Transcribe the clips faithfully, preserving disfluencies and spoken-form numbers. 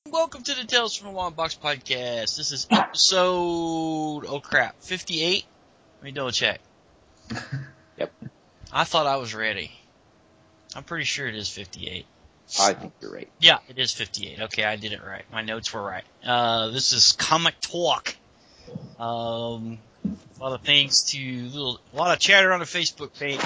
Welcome to the Tales from the Long Box podcast. This is episode, oh crap, fifty-eight? Let me double check. Yep. I thought I was ready. I'm pretty sure it is fifty-eight. I think you're right. Yeah, it is fifty-eight. Okay, I did it right. My notes were right. Uh, this is Comic Talk. Um, a lot of thanks to little, a lot of chatter on the Facebook page.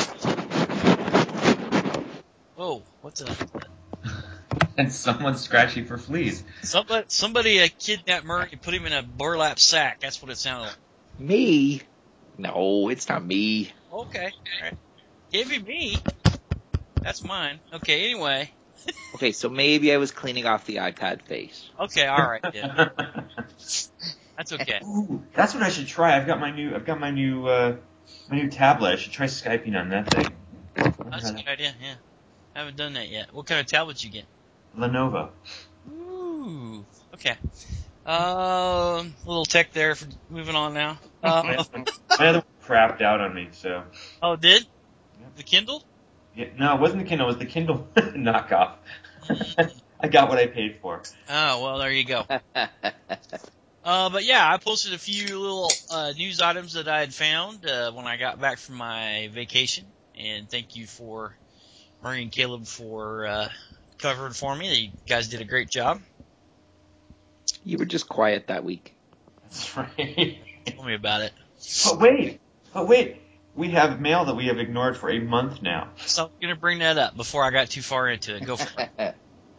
Whoa, what's that? And someone's scratching for fleas. Somebody, somebody uh, kidnapped Murray and put him in a burlap sack. That's what it sounded like. Me? No, it's not me. Okay, alright. Gave you me. That's mine. Okay, anyway. Okay, so maybe I was cleaning off the iPad face. Okay, alright, yeah. That's okay. Ooh, that's what I should try. I've got my new, I've got my new, uh, my new tablet. I should try Skyping on that thing. That's a good idea, yeah. Haven't done that yet. What kind of tablet did you get? Lenovo. Ooh, okay. Um, a little tech there for moving on now. Uh, My other one crapped out on me, so. oh, it did? Yeah. The Kindle? Yeah, no, it wasn't the Kindle. It was the Kindle knockoff. I got what I paid for. Oh, well, there you go. Uh, but yeah, I posted a few little uh, news items that I had found uh, when I got back from my vacation, and thank you for Murray and Caleb for uh, covering for me. You guys did a great job. You were just quiet that week. That's right. Tell me about it. But wait, but wait. We have mail that we have ignored for a month now. So I'm going to bring that up before I got too far into it. Go for it.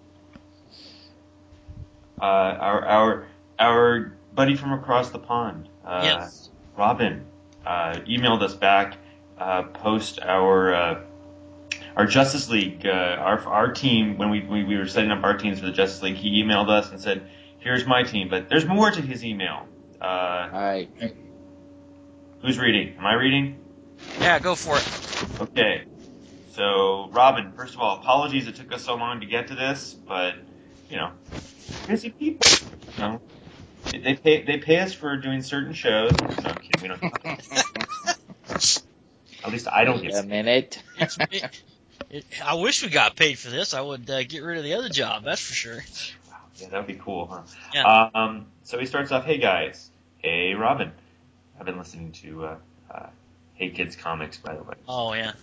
Uh, our our our buddy from across the pond, uh, Yes. Robin, uh, emailed us back uh, post our uh, our Justice League, uh, our our team when we, we we were setting up our teams for the Justice League. He emailed us and said, "Here's my team," but there's more to his email. Uh, I who's reading? Am I reading? Yeah, go for it. Okay. So, Robin, first of all, apologies it took us so long to get to this, but you know, busy people. You know, they pay they pay us for doing certain shows. No, I'm kidding. We don't. At least I don't wait get a minute. It's, it, it, I wish we got paid for this. I would uh, get rid of the other job, that's for sure. Yeah, that would be cool, huh? Yeah. Um, so he starts off, "Hey guys, hey Robin, I've been listening to uh, uh, Hey Kids Comics, by the way. Oh, yeah.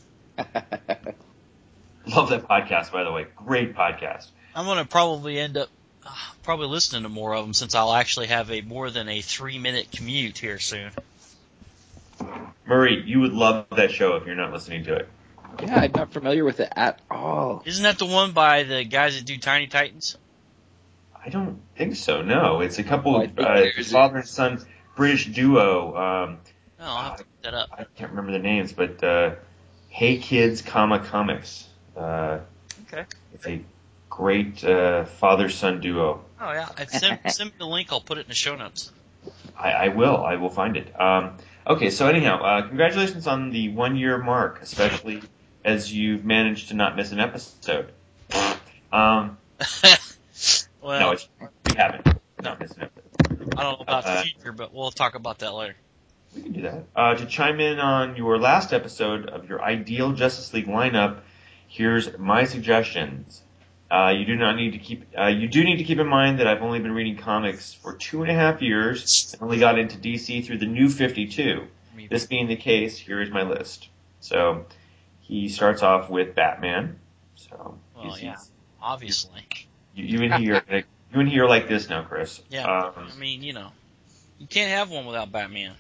Love that podcast, by the way. Great podcast. I'm going to probably end up uh, probably listening to more of them since I'll actually have a more than a three-minute commute here soon. Murray, you would love that show if you're not listening to it. Yeah, I'm not familiar with it at all. Isn't that the one by the guys that do Tiny Titans? I don't think so. No, it's a couple Oh, I of think uh, there's- father and son British duo. Um, Oh, I'll have to look that up. I can't remember the names, but uh, Hey Kids, comma Comics. Uh, Okay. it's a great uh, father-son duo. Oh, yeah. If send, send me the link. I'll put it in the show notes. I, I will. I will find it. Um, okay, so anyhow, uh, congratulations on the one-year mark, especially as you've managed to not miss an episode. Um, Well, no, it's, we haven't No. not missed an episode. I don't know about the Uh, future, but we'll talk about that later. We can do that. Uh, to chime in on your last episode of your ideal Justice League lineup, here's my suggestions. Uh, you do not need to keep. Uh, you do need to keep in mind that I've only been reading comics for two and a half years and only got into D C through the New fifty-two. This being the case, here is my list. So he starts off with Batman. So Well, he's- yeah, he's- obviously. you, you and he are you and he are like this now, Chris. Yeah, Um, I mean, you know, you can't have one without Batman.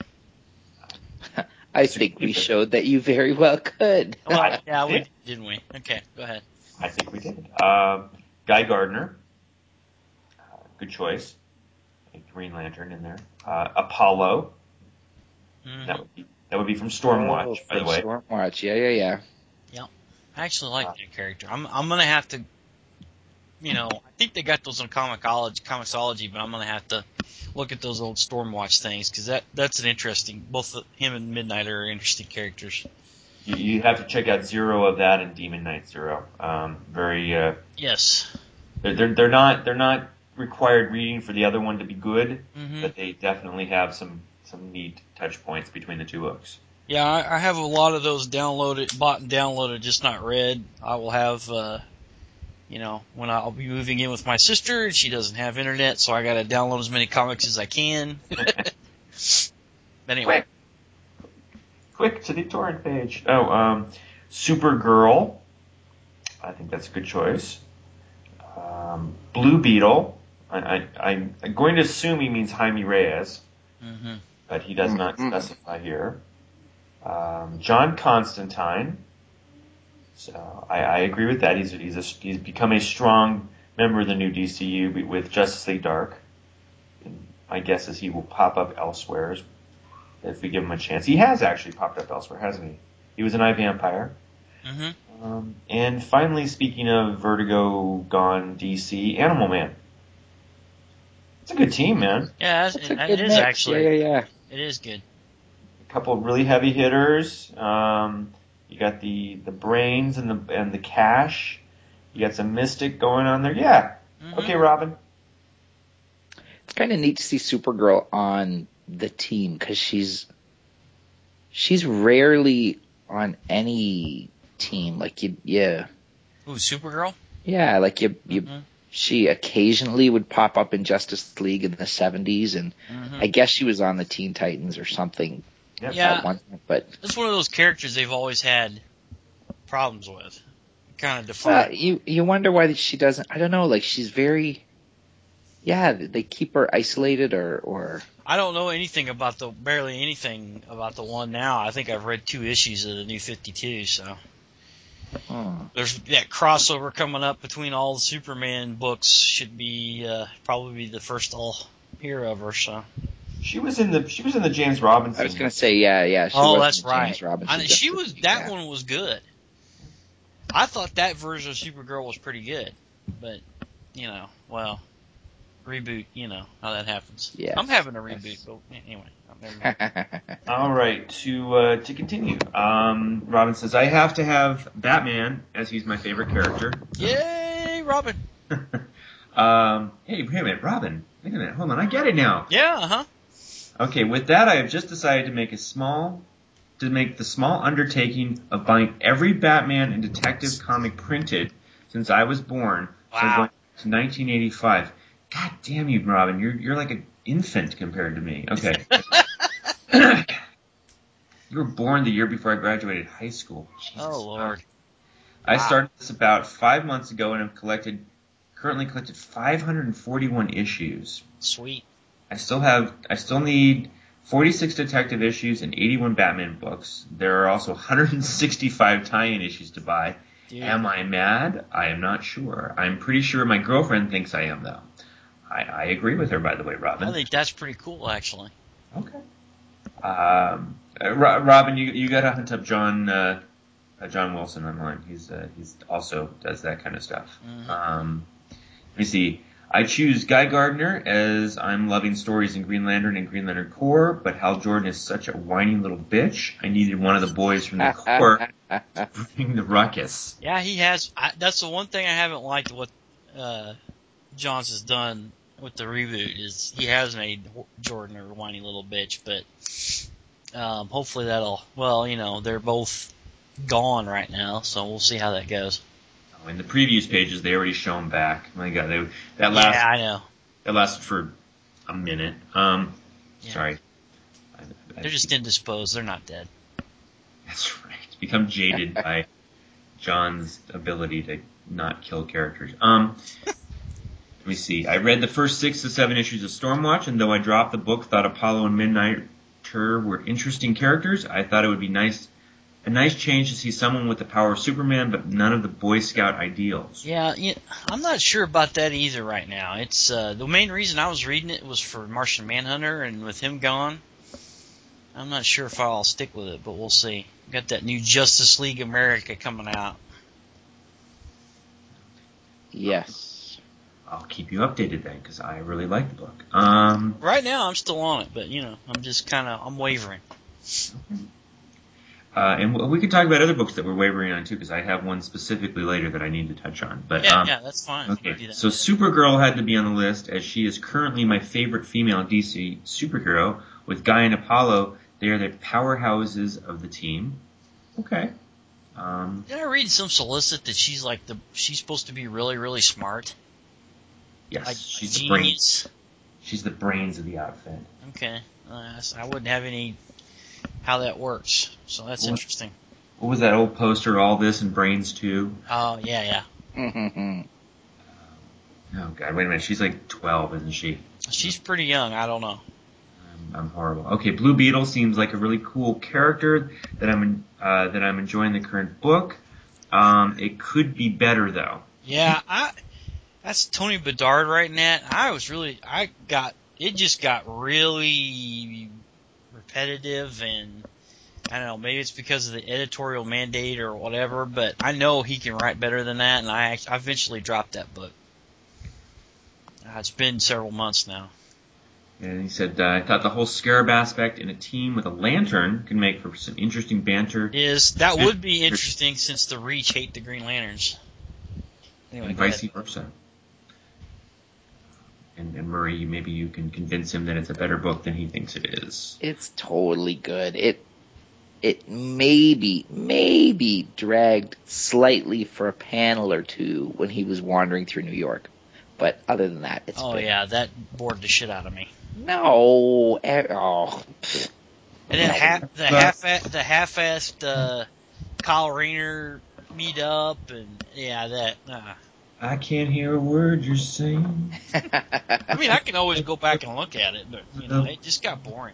I think we showed that you very well could. Well, yeah, we did, didn't we? Okay, go ahead. I think we did. Um, Guy Gardner. Uh, good choice. A Green Lantern in there. Uh, Apollo. Mm-hmm. That would be that would be from Stormwatch, Oh, by the from way. Stormwatch, yeah, yeah, yeah. I actually like Uh, that character. I'm I'm gonna have to, you know, I think they got those on Comixology, Comixology, but I'm gonna have to look at those old Stormwatch things because that that's an interesting. Both him and Midnight are interesting characters. you, you have to check out Zero of that and Demon Knight Zero. Um, very. Uh, Yes. they're, they're they're not they're not required reading for the other one to be good, Mm-hmm. but they definitely have some some neat touch points between the two books. Yeah, I, I have a lot of those downloaded, bought and downloaded, just not read. I will have uh, you know, when I'll be moving in with my sister and she doesn't have internet, so I got to download as many comics as I can. But anyway. Quick. Quick to the torrent page. Oh, um, Supergirl. I think that's a good choice. Um, Blue Beetle. I, I, I'm going to assume he means Jaime Reyes, Mm-hmm. but he does not specify here. Um, John Constantine. So I, I agree with that. He's he's a, he's become a strong member of the new D C U with Justice League Dark. And my guess is he will pop up elsewhere if we give him a chance. He has actually popped up elsewhere, hasn't he? He was an iVampire. Mm-hmm. Um, and finally, speaking of Vertigo gone D C, Animal Man. It's a good team, man. Yeah, That's it, a good it is mix. actually. Yeah, yeah, yeah. It is good. A couple of really heavy hitters. Um, you got the, the brains and the and the cash. You got some mystic going on there. Yeah. Mm-hmm. Okay, Robin. It's kind of neat to see Supergirl on the team because she's she's rarely on any team. Like you, yeah, Ooh, Supergirl? yeah. Like you, you. Mm-hmm. She occasionally would pop up in Justice League in the seventies, and Mm-hmm. I guess she was on the Teen Titans or something Yep. Yeah. at one point. But It's one of those characters they've always had problems with. Kind of well, defined. you you wonder why she doesn't. I don't know. Like she's very. Yeah, they keep her isolated, or or. I don't know anything about the, barely anything about the one now. I think I've read two issues of the New fifty-two, so. Hmm. There's that crossover coming up between all the Superman books. Should be, uh, probably be the first I'll hear of her, so. She was in the she was in the James Robinson. I was gonna say, yeah, yeah. She Oh, was that's in the James right. Robinson I, she Justice was, League, that yeah. one was good. I thought that version of Supergirl was pretty good, but, you know, well, reboot, you know how that happens. Yes, I'm having a yes. reboot, but anyway, never mind. All right, to uh, to continue. Um, Robin says, I have to have Batman, as he's my favorite character. Yay, Robin! um, hey, wait a minute, Robin. Wait a minute, hold on, I get it now. Yeah, uh-huh. Okay, with that, I have just decided to make a small, to make the small undertaking of buying every Batman and Detective comic printed since I was born. So I'm Wow. going to nineteen eighty-five. God damn you, Robin, you're you're like an infant compared to me. Okay. You were born the year before I graduated high school. Jesus. Oh, Lord. I Wow. started this about five months ago and have collected, currently collected five hundred forty-one issues. Sweet. I still have, I still need forty-six detective issues and eighty-one Batman books. There are also one hundred sixty-five tie-in issues to buy. Dude. Am I mad? I am not sure. I'm pretty sure my girlfriend thinks I am, though. I, I agree with her, by the way, Robin. I think that's pretty cool, actually. Okay. Um, uh, Robin, you you got to hunt up John uh, uh, John Wilson online. He's uh, he's also does that kind of stuff. Mm-hmm. Um, let me see. I choose Guy Gardner as I'm loving stories in Green Lantern and Green Lantern Corps, but Hal Jordan is such a whiny little bitch. I needed one of the boys from the Corps to bring the ruckus. Yeah, he has. I, that's the one thing I haven't liked what uh, Johns has done with the reboot is he has made Jordan a whiny little bitch, but um, hopefully that'll. Well, you know, they're both gone right now, so we'll see how that goes. Oh, in the previews pages, they already show him back. My God, they, that last Yeah, I know. that lasted for a minute. Um, Yeah. sorry. I, I, They're just indisposed. They're not dead. That's right. Become jaded by John's ability to not kill characters. Um, let me see. I read the first six to seven issues of Stormwatch, and though I dropped the book, thought Apollo and Midnighter were interesting characters. I thought it would be nice, a nice change to see someone with the power of Superman, but none of the Boy Scout ideals. Yeah, yeah, I'm not sure about that either right now. It's uh, the main reason I was reading it was for Martian Manhunter, and with him gone, I'm not sure if I'll stick with it, but we'll see. Got that new Justice League America coming out. Yes. I'll keep you updated then, because I really like the book. Um, Right now, I'm still on it, but you know, I'm just kind of I'm wavering. uh, and we could talk about other books that we're wavering on too, because I have one specifically later that I need to touch on. But Yeah, um, yeah, that's fine. We can do okay, that. so Supergirl had to be on the list as she is currently my favorite female D C superhero. With Guy and Apollo, they are the powerhouses of the team. Okay. Um, Did I read some solicit that she's like the she's supposed to be really really smart? yes, Like she's a the brain. genius. She's the brains of the outfit. Okay, uh, so I wouldn't have any how that works. So that's What? interesting. What was that old poster? All this and brains too. Oh yeah, yeah. Oh God, wait a minute. She's like twelve, isn't she? She's pretty young. I don't know. I'm, I'm horrible. Okay, Blue Beetle seems like a really cool character that I'm uh, that I'm enjoying the current book. Um, it could be better though. Yeah, I. That's Tony Bedard writing that. I was really, I got, it just got really repetitive, and I don't know, maybe it's because of the editorial mandate or whatever, but I know he can write better than that, and I, I eventually dropped that book. Uh, it's been several months now. And he said, uh, I thought the whole scarab aspect in a team with a lantern could make for some interesting banter. Is that would be interesting since the Reach hate the Green Lanterns. Anyway, and go vice ahead. versa. And, and Murray, maybe you can convince him that it's a better book than he thinks it is. It's totally good. It it maybe maybe dragged slightly for a panel or two when he was wandering through New York, but other than that, it's Oh been, yeah, that bored the shit out of me. no. eh, Oh, pfft. And then No. half the half the half-assed uh, Kyle Rayner meet up, and yeah, that. Uh, I can't hear a word you're saying. I mean, I can always go back and look at it, but you know, it just got boring.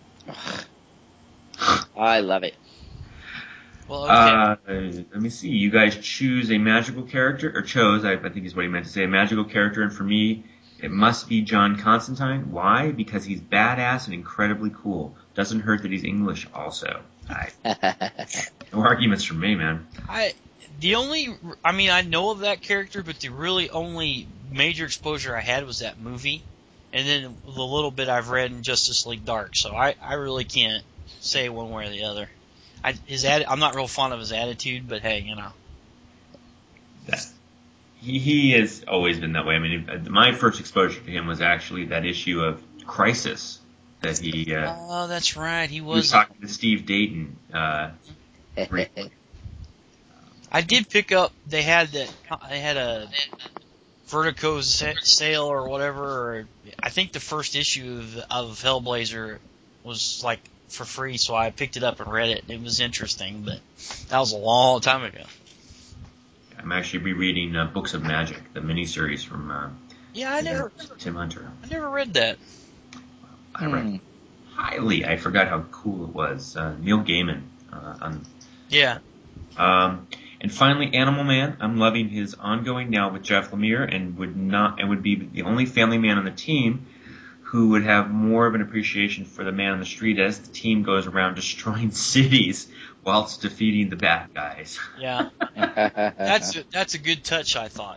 I love it. Well, okay. Uh, let me see. You guys choose a magical character, or chose, I, I think is what he meant to say, a magical character, and for me, it must be John Constantine. Why? Because he's badass and incredibly cool. Doesn't hurt that he's English also. I, no arguments from me, man. I the only I mean I know of that character, but the really only major exposure I had was that movie, and then the little bit I've read in Justice League Dark. So I, I really can't say one way or the other. I his atti- I'm not real fond of his attitude, but hey, you know. That, he, he has always been that way. I mean, my first exposure to him was actually that issue of Crisis that he, uh, Oh, that's right. He he was was. talking to Steve Dayton. Uh, I did pick up. They had that. They had a Vertigo sa- sale or whatever. Or I think the first issue of, of Hellblazer was like for free, so I picked it up and read it. It was interesting, but that was a long time ago. I'm actually rereading uh, Books of Magic, the miniseries from uh, Yeah, I never, Tim Hunter. I never read that. I read highly. I forgot how cool it was. Uh, Neil Gaiman. Uh, on, Yeah. Um, and finally, Animal Man. I'm loving his ongoing now with Jeff Lemire, and would not, and would be the only family man on the team who would have more of an appreciation for the man on the street as the team goes around destroying cities whilst defeating the bad guys. Yeah. That's a, that's a good touch, I thought.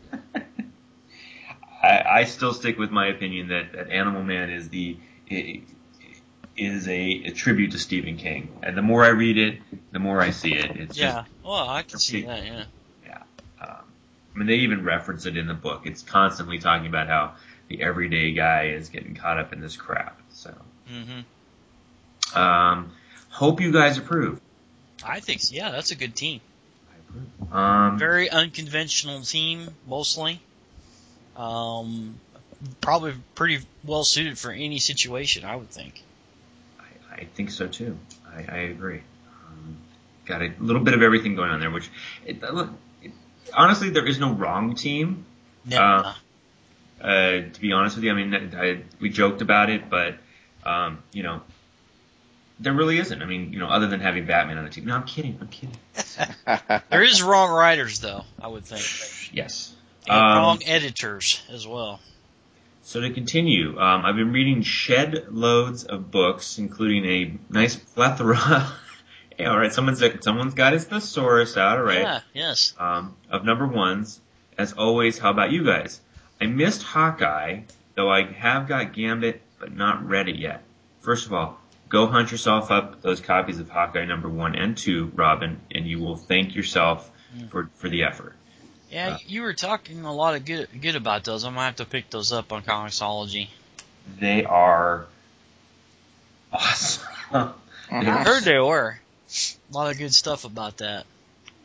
I, I still stick with my opinion that, that Animal Man is the is a, a tribute to Stephen King, and the more I read it, the more I see it. It's Yeah. just Well, I can see that. Yeah. yeah. Um, I mean, they even reference it in the book. It's constantly talking about how the everyday guy is getting caught up in this crap. So, Mm-hmm. um, hope you guys approve. I think so. Yeah, that's a good team. I approve. Um, Very unconventional team, mostly. Um, probably pretty well suited for any situation, I would think. I, I think so too. I, I agree. Um, got a little bit of everything going on there, which it, look, it, honestly, there is no wrong team. No. Uh, uh, to be honest with you, I mean, I, we joked about it, but um, you know, there really isn't. I mean, you know, other than having Batman on the team. No, I'm kidding. I'm kidding. There is wrong writers, though, I would think. Yes. And Um, wrong editors as well. So to continue, um, I've been reading shed loads of books, including a nice plethora. Hey, all right, someone's someone's got his thesaurus out, all right. Yeah, yes. Um, of number ones. As always, how about you guys? I missed Hawkeye, though I have got Gambit, but not read it yet. First of all, go hunt yourself up those copies of Hawkeye number one and two, Robin, and you will thank yourself Mm. for, for the effort. Yeah, Uh, you were talking a lot of good good about those. I might have to pick those up on Comixology. They are awesome. I heard they were. A lot of good stuff about that.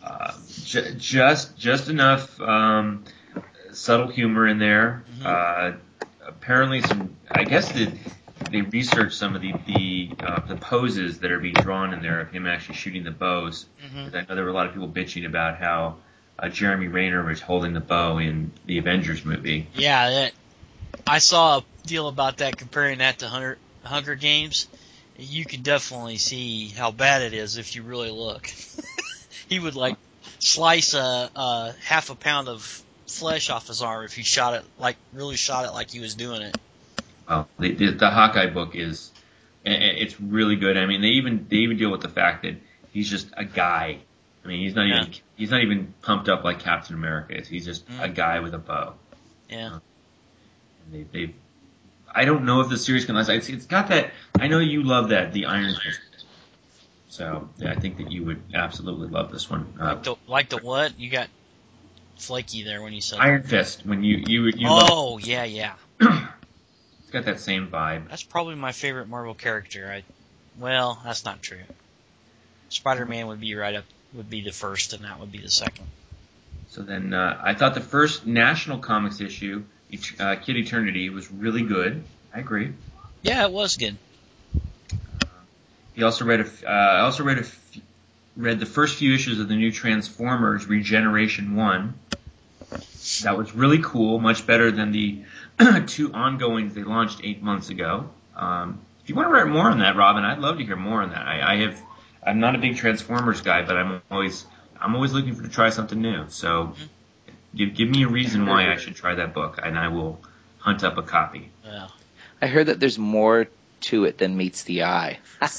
uh, j- just just enough um, subtle humor in there. Mm-hmm. Uh, apparently, some I guess that they researched some of the the, uh, the poses that are being drawn in there of him actually shooting the bows. Mm-hmm. I know there were a lot of people bitching about how uh, Jeremy Renner was holding the bow in the Avengers movie. Yeah, that, I saw a deal about that, comparing that to Hunger, Hunger Games. You can definitely see how bad it is if you really look. He would like slice a, a half a pound of flesh off his arm if he shot it, like really shot it like he was doing it. Well, the, the, the Hawkeye book is, it's really good. I mean, they even they even deal with the fact that he's just a guy. I mean, he's not Yeah. even he's not even pumped up like Captain America is. He's just Mm. a guy with a bow. Yeah. Uh, and they, they, I don't know if the series can last. It's, it's got that. I know you love that, the Iron Fist. So yeah, I think that you would absolutely love this one. Uh, Like the, like the what? You got flaky there when you said Iron that. Fist. When you you you Oh, love. yeah, yeah. It's got that same vibe. That's probably my favorite Marvel character. I, well, that's not true. Spider-Man would be right up, would be the first, and that would be the second. So then, uh, I thought the first National Comics issue, uh, Kid Eternity, was really good. I agree. Yeah, it was good. Uh, he also read a, uh, I also read a, read the first few issues of the new Transformers Regeneration One. That was really cool, much better than the two ongoings they launched eight months ago. Um, if you want to write more on that, Robin, I'd love to hear more on that. I, I have, I'm not a big Transformers guy, but I'm always, I'm always looking for to try something new. So, Mm-hmm. give give me a reason why I should try that book, and I will hunt up a copy. Yeah. I heard that there's more to it than meets the eye.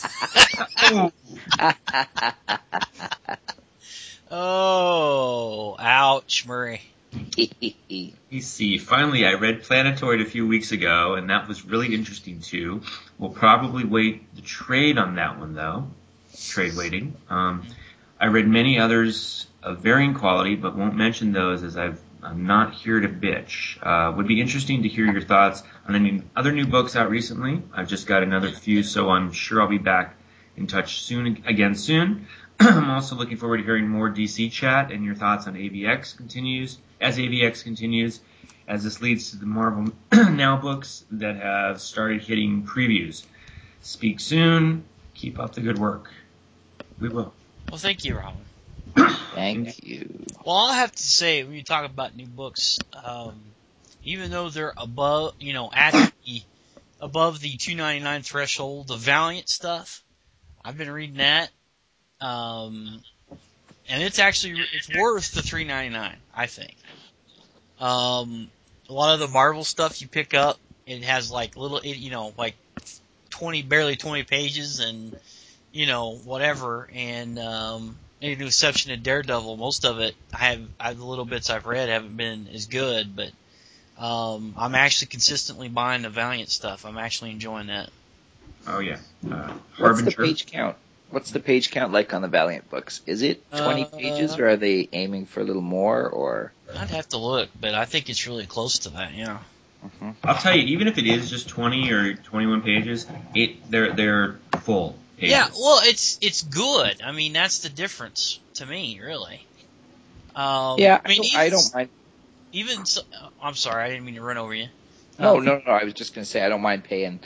Oh, ouch, Murray. You see, finally, I read Planetoid a few weeks ago, and that was really interesting too. We'll probably wait the trade on that one, though. Trade waiting. Um, I read many others of varying quality, but won't mention those as I've, I'm not here to bitch. Uh, would be interesting to hear your thoughts on any other new books out recently. I've just got another few, so I'm sure I'll be back in touch soon, again soon. I'm also looking forward to hearing more D C chat and your thoughts on A V X continues, as A V X continues, as this leads to the Marvel Now books that have started hitting previews. Speak soon. Keep up the good work. We will. Well, thank you, Robin. Thank you. Well, I'll have to say, when you talk about new books, um, even though they're above, you know, at the, above the two ninety-nine threshold, the Valiant stuff, I've been reading that. Um, and it's actually, it's worth the three ninety-nine, I think. Um, a lot of the Marvel stuff you pick up, it has like little, you know, like twenty, barely twenty pages and, you know, whatever. And, um, maybe the exception of Daredevil, most of it, I have, I have the little bits I've read haven't been as good, but, um, I'm actually consistently buying the Valiant stuff. I'm actually enjoying that. Oh yeah. Uh, What's the Harbinger. page count? What's the page count like on the Valiant books? Is it twenty Uh, pages, or are they aiming for a little more? Or I'd have to look, but I think it's really close to that, yeah. mm-hmm. I'll tell you, even if it is just twenty or twenty-one pages, it they're they're full pages. Yeah, well, it's it's good. I mean, that's the difference to me, really. Um, Yeah, I mean, I don't, even, I don't mind. even so, I'm sorry, I didn't mean to run over you. No, Um, no, no. I was just going to say I don't mind paying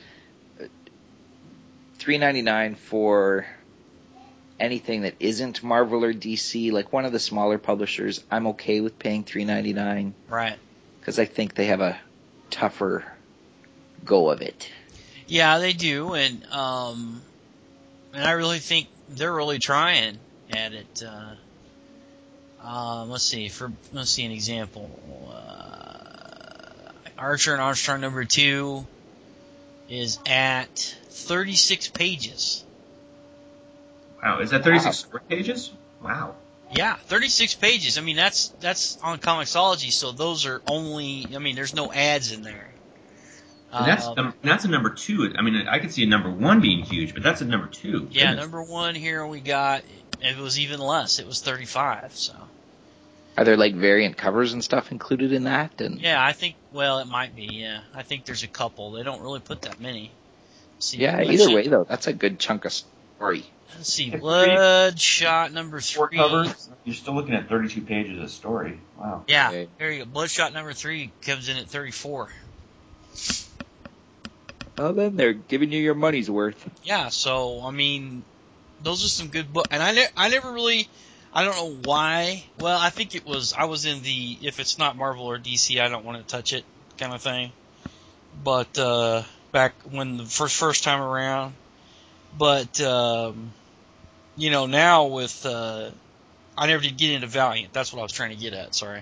three ninety-nine for anything that isn't Marvel or D C. Like one of the smaller publishers, I'm okay with paying three ninety-nine. Right. Because I think they have a tougher go of it. Yeah, they do, and um, and I really think they're really trying at it. Uh, um, let's see, for let's see an example. Uh, Archer and Armstrong number two is at thirty-six pages. Wow, is that thirty-six wow. pages? Wow. Yeah, thirty-six pages. I mean, that's that's on Comixology, so those are only. I mean, there's no ads in there. And that's um, um, that's a number two. I mean, I could see a number one being huge, but that's a number two. Yeah, Goodness. number one here we got. It was even less. It was thirty-five. So. Are there like variant covers and stuff included in that? And yeah, I think. Well, it might be. Yeah, I think there's a couple. They don't really put that many. See, yeah, actually, either way though, that's a good chunk of story. Let's see, Bloodshot number Four three. covers. You're still looking at thirty-two pages of story. Wow. Yeah, Okay. there you go. Bloodshot number three comes in at thirty-four. Well, then they're giving you your money's worth. Yeah, so I mean, those are some good books, and I ne- I never really, I don't know why. Well, I think it was I was in the if it's not Marvel or D C, I don't want to touch it kind of thing. But uh, back when the first first time around, but um, you know now with uh, I never did get into Valiant. That's what I was trying to get at. Sorry.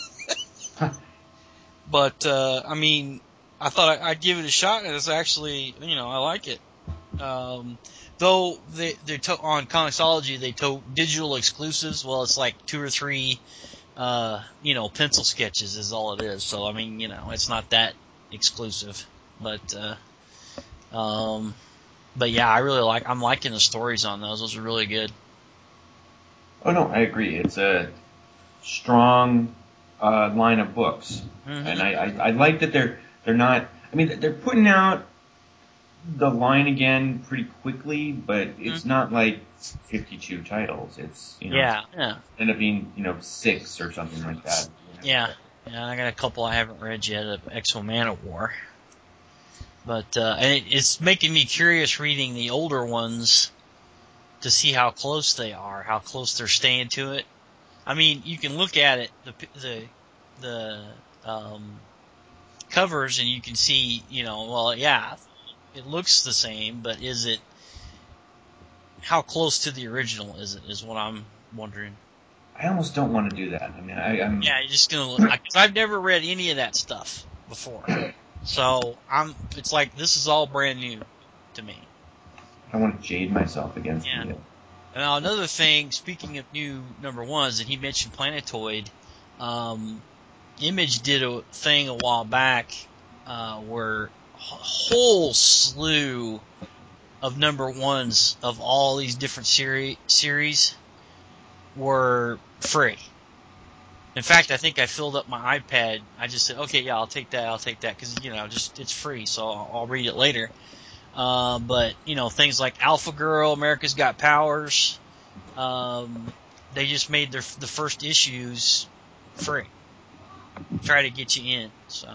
But uh, I mean, I thought I'd give it a shot, and it's actually you know I like it. Um, though they they to- on Comixology they tote digital exclusives. Well, it's like two or three, uh, you know, pencil sketches is all it is. So I mean, you know, it's not that exclusive. But uh, um, but yeah, I really like. I'm liking the stories on those. Those are really good. Oh no, I agree. It's a strong uh, line of books, Mm-hmm. and I, I I like that they're they're not. I mean, they're putting out the line again pretty quickly, but it's Mm-hmm. not like fifty-two titles. It's you know Yeah, yeah, end up being you know six or something like that. yeah, yeah. I got a couple I haven't read yet of X-O Manowar. But uh, and it, it's making me curious reading the older ones to see how close they are, how close they're staying to it. I mean, you can look at it, the the the um, covers, and you can see, you know, well, yeah, it looks the same, but is it how close to the original is it? Is what I'm wondering. I almost don't want to do that. I mean, I, I'm Yeah, you're just gonna look. Because I've never read any of that stuff before, so I'm. It's like this is all brand new to me. I don't want to jade myself against Yeah. the. Now, another thing, speaking of new number ones, and he mentioned Planetoid, um, Image did a thing a while back uh, where a whole slew of number ones of all these different seri- series were free. In fact, I think I filled up my iPad. I just said, okay, yeah, I'll take that, I'll take that, because, you know, just it's free, so I'll, I'll read it later. Uh, but, you know, things like Alpha Girl, America's Got Powers, um, they just made their the first issues free. Try to get you in, so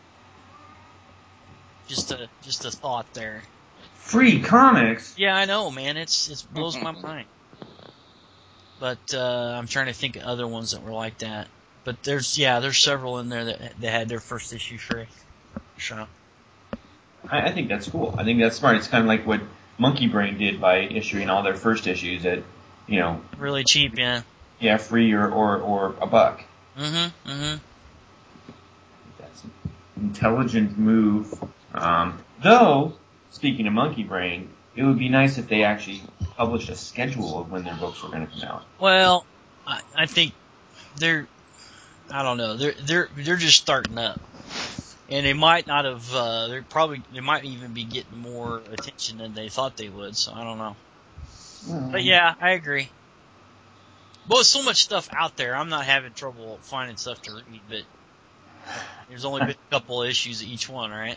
just a just a thought there. Free comics? Yeah, I know, man. It's it blows my mind. But uh, I'm trying to think of other ones that were like that. But there's yeah, there's several in there that that had their first issue free. So I, I think that's cool. I think that's smart. It's kind of like what Monkey Brain did by issuing all their first issues at, you know, really cheap, yeah. yeah, free or, or, or a buck. Mm-hmm. Mm-hmm. That's an intelligent move. Um, though, speaking of Monkey Brain, it would be nice if they actually published a schedule of when their books were going to come out. Well, I, I think they're I don't know they're they're they're just starting up. And they might not have. Uh, they're probably. They might even be getting more attention than they thought they would. So I don't know. Well, But yeah, I agree. Well, there's so much stuff out there. I'm not having trouble finding stuff to read. But there's only been a couple of issues of each one, right?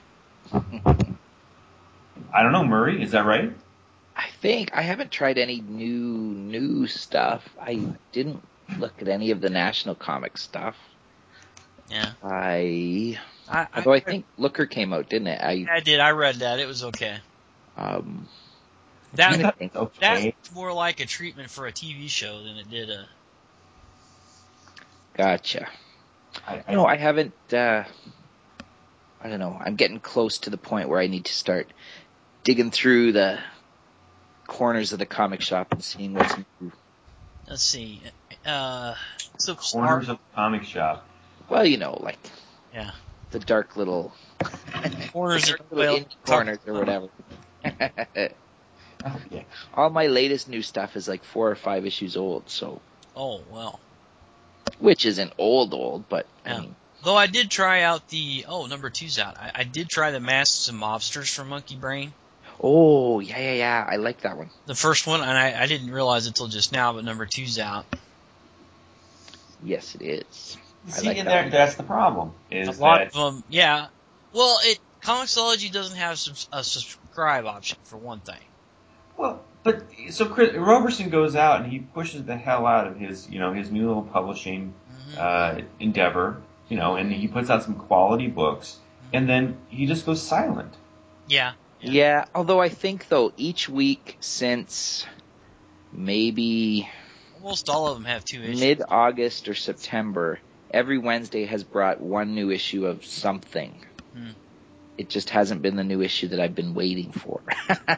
I don't know, Murray. Is that right? I think I haven't tried any new new stuff. I didn't look at any of the National Comics stuff. Yeah. I, I, although I, I think Looker came out, didn't it? I, I did. I read that. It was okay. um, That I think, Okay. that was more like a treatment for a T V show than it did a. gotcha. I, I, No, I haven't. Uh, I don't know. I'm getting close to the point where I need to start digging through the corners of the comic shop and seeing what's new. Let's see. Uh, so corners of the comic shop. Well, you know, like yeah, the dark little corners dark of little well, indie corners or whatever. Oh, yeah. All my latest new stuff is like four or five issues old, so Oh well. which isn't old old, but Yeah. I mean, Though I did try out the oh number two's out. I, I did try the Masks and Mobsters from Monkey Brain. oh yeah yeah yeah, I like that one. The first one, and I, I didn't realize it until just now, but number two's out. Yes, it is. I See, like and that there, one. that's the problem. Is A lot that of them, yeah. Well, it Comixology doesn't have subs, a subscribe option for one thing. well, But so Chris, Roberson goes out and he pushes the hell out of his, you know, his new little publishing Mm-hmm. uh, endeavor, you know, and he puts out some quality books, and then he just goes silent. Yeah. Yeah. yeah, although I think, though, each week since maybe almost all of them have two issues. Mid-August or September, every Wednesday has brought one new issue of something. Hmm. It just hasn't been the new issue that I've been waiting for. yeah.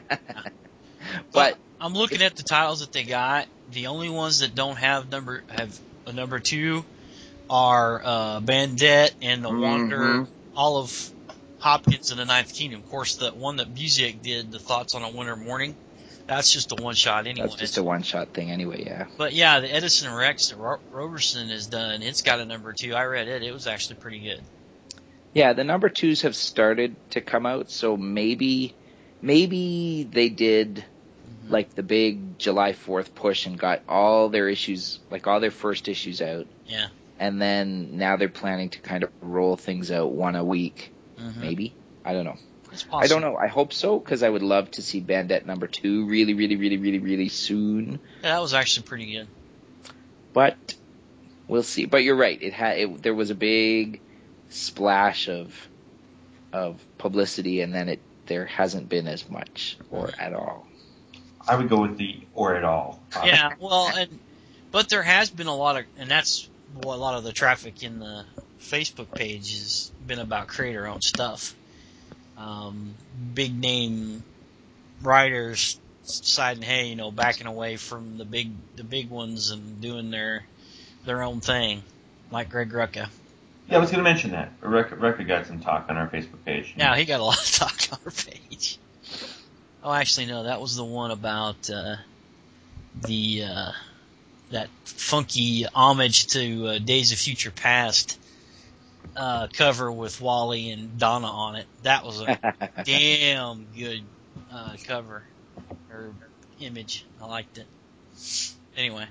But well, I'm looking at the titles that they got. The only ones that don't have number have a number two are uh, Bandette and the mm-hmm. Wanderer, Olive Hopkins and the Ninth Kingdom. Of course, the one that Busiek did, the Thoughts on a Winter Morning, that's just a one shot anyway. That's just a one shot thing anyway, yeah. But yeah, the Edison Rex that Ro- Roberson has done, it's got a number two. I read it; it was actually pretty good. Yeah, the number twos have started to come out, so maybe, maybe they did mm-hmm. like the big July fourth push and got all their issues, like all their first issues out. Yeah. And then now they're planning to kind of roll things out one a week. Mm-hmm. Maybe. I don't know. It's possible. I don't know. I hope so, because I would love to see Bandette number two really, really, really, really, really soon. Yeah, that was actually pretty good. But we'll see. But you're right. It had it, there was a big splash of of publicity, and then it there hasn't been as much or at all. I would go with the or at all. Yeah, well, and but there has been a lot of, and that's what a lot of the traffic in the Facebook page has been about creator-owned stuff. Um, big name writers deciding, hey, you know, backing away from the big the big ones and doing their their own thing, like Greg Rucka. Yeah, I was going to mention that. Rucka, Rucka got some talk on our Facebook page. Yeah, he got a lot of talk on our page. Oh, actually, no, that was the one about uh, the uh, that funky homage to uh, Days of Future Past uh, cover with Wally and Donna on it. That was a damn good uh, cover or image. I liked it. Anyway.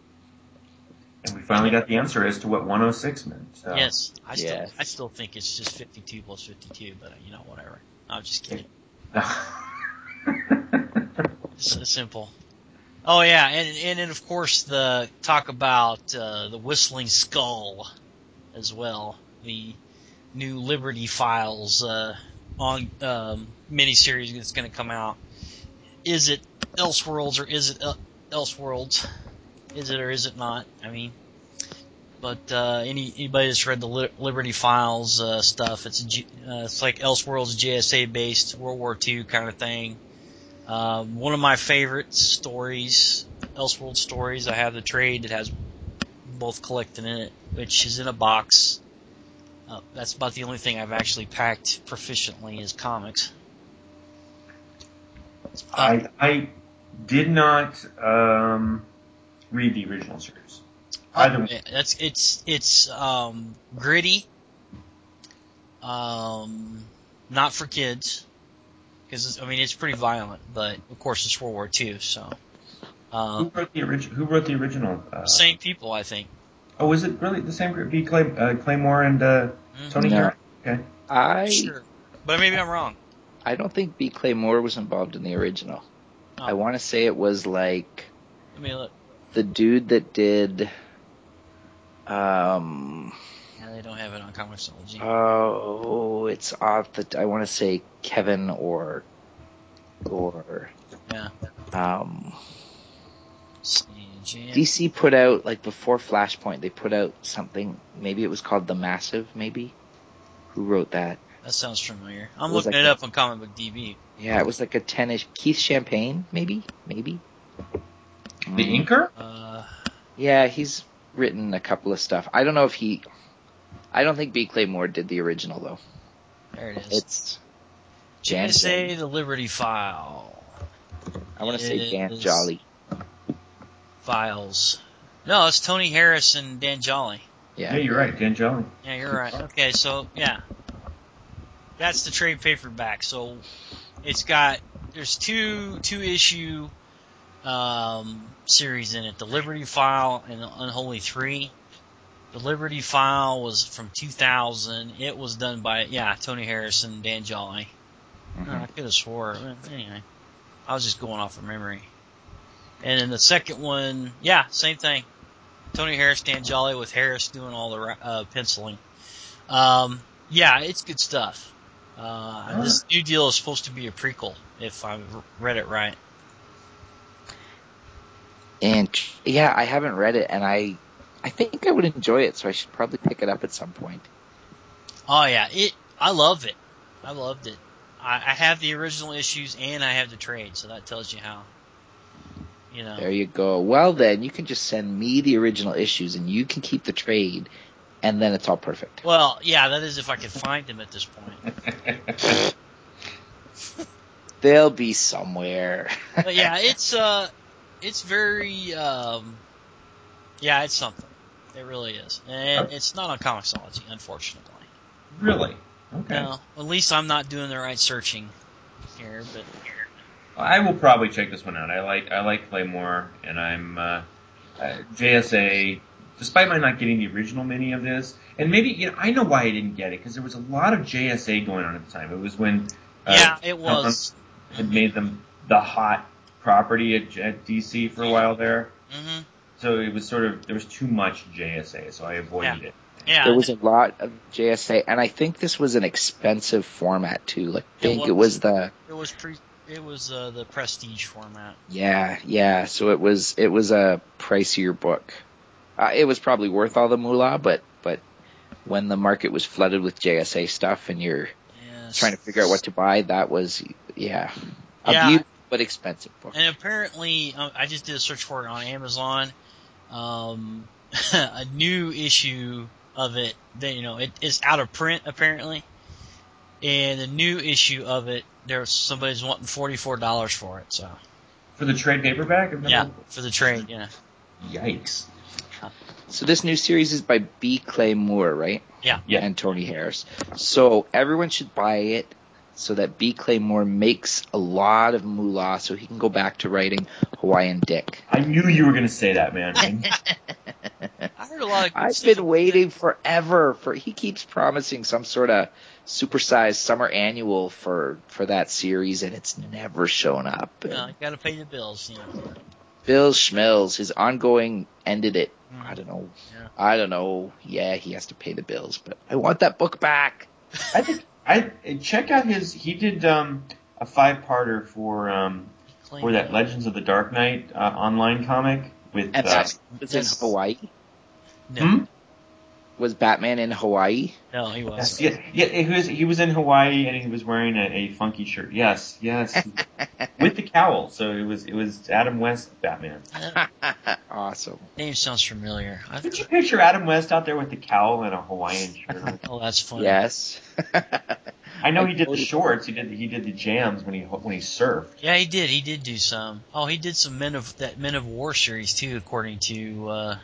And we finally got the answer as to what one oh six meant. So. Yes, I still yes. I still think it's just fifty-two plus fifty-two, but you know, whatever. I'm just kidding. It's simple. Oh yeah, and and then of course the talk about uh, the Whistling Skull as well, the new Liberty Files uh, on um, miniseries that's going to come out. Is it Elseworlds or is it El- Elseworlds? Is it or is it not? I mean, but uh, any anybody that's read the Li- Liberty Files uh, stuff, it's a G, uh, it's like Elseworlds J S A based World War Two kind of thing. Uh, one of my favorite stories, Elseworlds stories. I have the trade that has both collected in it, which is in a box. Uh, that's about the only thing I've actually packed proficiently is comics. Uh, I I did not um, read the original series. Either. Oh, that's it's it's um, gritty, um, not for kids, because I mean it's pretty violent, but of course it's World War Two, so. Uh, who wrote the original? Who wrote the original? Uh, same people, I think. Oh, is it really the same group? B. Clay, uh, Claymore and uh, mm-hmm. Tony no. Harris? Okay. I sure, but maybe I'm wrong. I don't think B. Claymore was involved in the original. Oh. I want to say it was like Let me look. The dude that did. Um. Yeah, they don't have it on Comixology. Oh, it's off the. I want to say Kevin or. Or. Yeah. Um. C- D C put out, like, before Flashpoint, they put out something, maybe it was called The Massive, maybe? Who wrote that? That sounds familiar. I'm looking like it a, up on Comic Book D B. Yeah, it was like a ten-ish, Keith Champagne, maybe? Maybe? The mm. inker? Uh, yeah, he's written a couple of stuff. I don't know if he, I don't think B. Claymore did the original, though. There it is. It's J S A, the Liberty File. I want to say Dan Jolly. Files. No, it's Tony Harris and Dan Jolly. Yeah, yeah you're right, Dan Jolly. Yeah, you're right. Okay, so, yeah. That's the trade paperback. So, it's got, there's two, two issue, um, series in it. The Liberty File and the Unholy Three. The Liberty File was from two thousand. It was done by, yeah, Tony Harris and Dan Jolly. Mm-hmm. Oh, I could have swore. Anyway, I was just going off of memory. And then the second one, yeah, same thing. Tony Harris, Dan Jolly with Harris doing all the uh, penciling. Um, yeah, it's good stuff. Uh, huh. This New Deal is supposed to be a prequel, if I read it right. And yeah, I haven't read it, and I, I think I would enjoy it, so I should probably pick it up at some point. Oh yeah, it. I love it. I loved it. I, I have the original issues and I have the trade, so that tells you how. You know. There you go. Well, then you can just send me the original issues, and you can keep the trade, and then it's all perfect. Well, yeah, that is if I can find them at this point. They'll be somewhere. But yeah, it's uh, it's very um, yeah, it's something. It really is, and Okay. it's not on Comixology, unfortunately. Really? Okay. No, at least I'm not doing the right searching here, but. I will probably check this one out. I like I like Claymore, and I'm uh, uh, J S A. Despite my not getting the original mini of this, and maybe you know I know why I didn't get it because there was a lot of J S A going on at the time. It was when uh, yeah, it was had made them the hot property at, at D C for a while there. Mm-hmm. So it was sort of there was too much J S A, so I avoided yeah. it. Yeah, there was a lot of J S A, and I think this was an expensive format too. Like, I think it was, it was the it was pre, it was uh, the prestige format. Yeah, yeah. So it was it was a pricier book. Uh, it was probably worth all the moolah, but but when the market was flooded with J S A stuff, and you're yes. trying to figure out what to buy, that was yeah, a yeah. beautiful but expensive book. And apparently, um, I just did a search for it on Amazon. Um, a new issue of it, that, you know, it is out of print apparently, and the new issue of it, there's somebody's wanting forty-four dollars for it. So For the trade paperback? I've never... Yeah, for the trade. Yeah. Yikes. So this new series is by B. Clay Moore, right? Yeah. Yeah. And Tony Harris. So everyone should buy it so that B. Clay Moore makes a lot of moolah so he can go back to writing Hawaiian Dick. I knew you were going to say that, man. I heard a lot of good I've stuff been waiting forever for. He keeps promising some sort of supersized summer annual for for that series, and it's never shown up. Uh, got to pay the bills, you know. Bill Schmills, his ongoing ended it. Mm. I don't know. Yeah. I don't know. Yeah, he has to pay the bills, but I want that book back. I think I check out his. He did um, a five-parter for um, for that Legends of the Dark Knight uh, online comic with. And Uh, that was in Hawaii. No. Hmm? Was Batman in Hawaii? No, he wasn't. Yes, yeah, yeah. He was he was in Hawaii and he was wearing a, a funky shirt. Yes, yes, with the cowl. So it was it was Adam West Batman. Awesome. Name sounds familiar. I've... Did you picture Adam West out there with the cowl and a Hawaiian shirt? Oh, that's funny. Yes. I know he did the shorts. He did the, he did the jams when he when he surfed. Yeah, he did. He did do some. Oh, he did some Men of that Men of War series too, according to uh,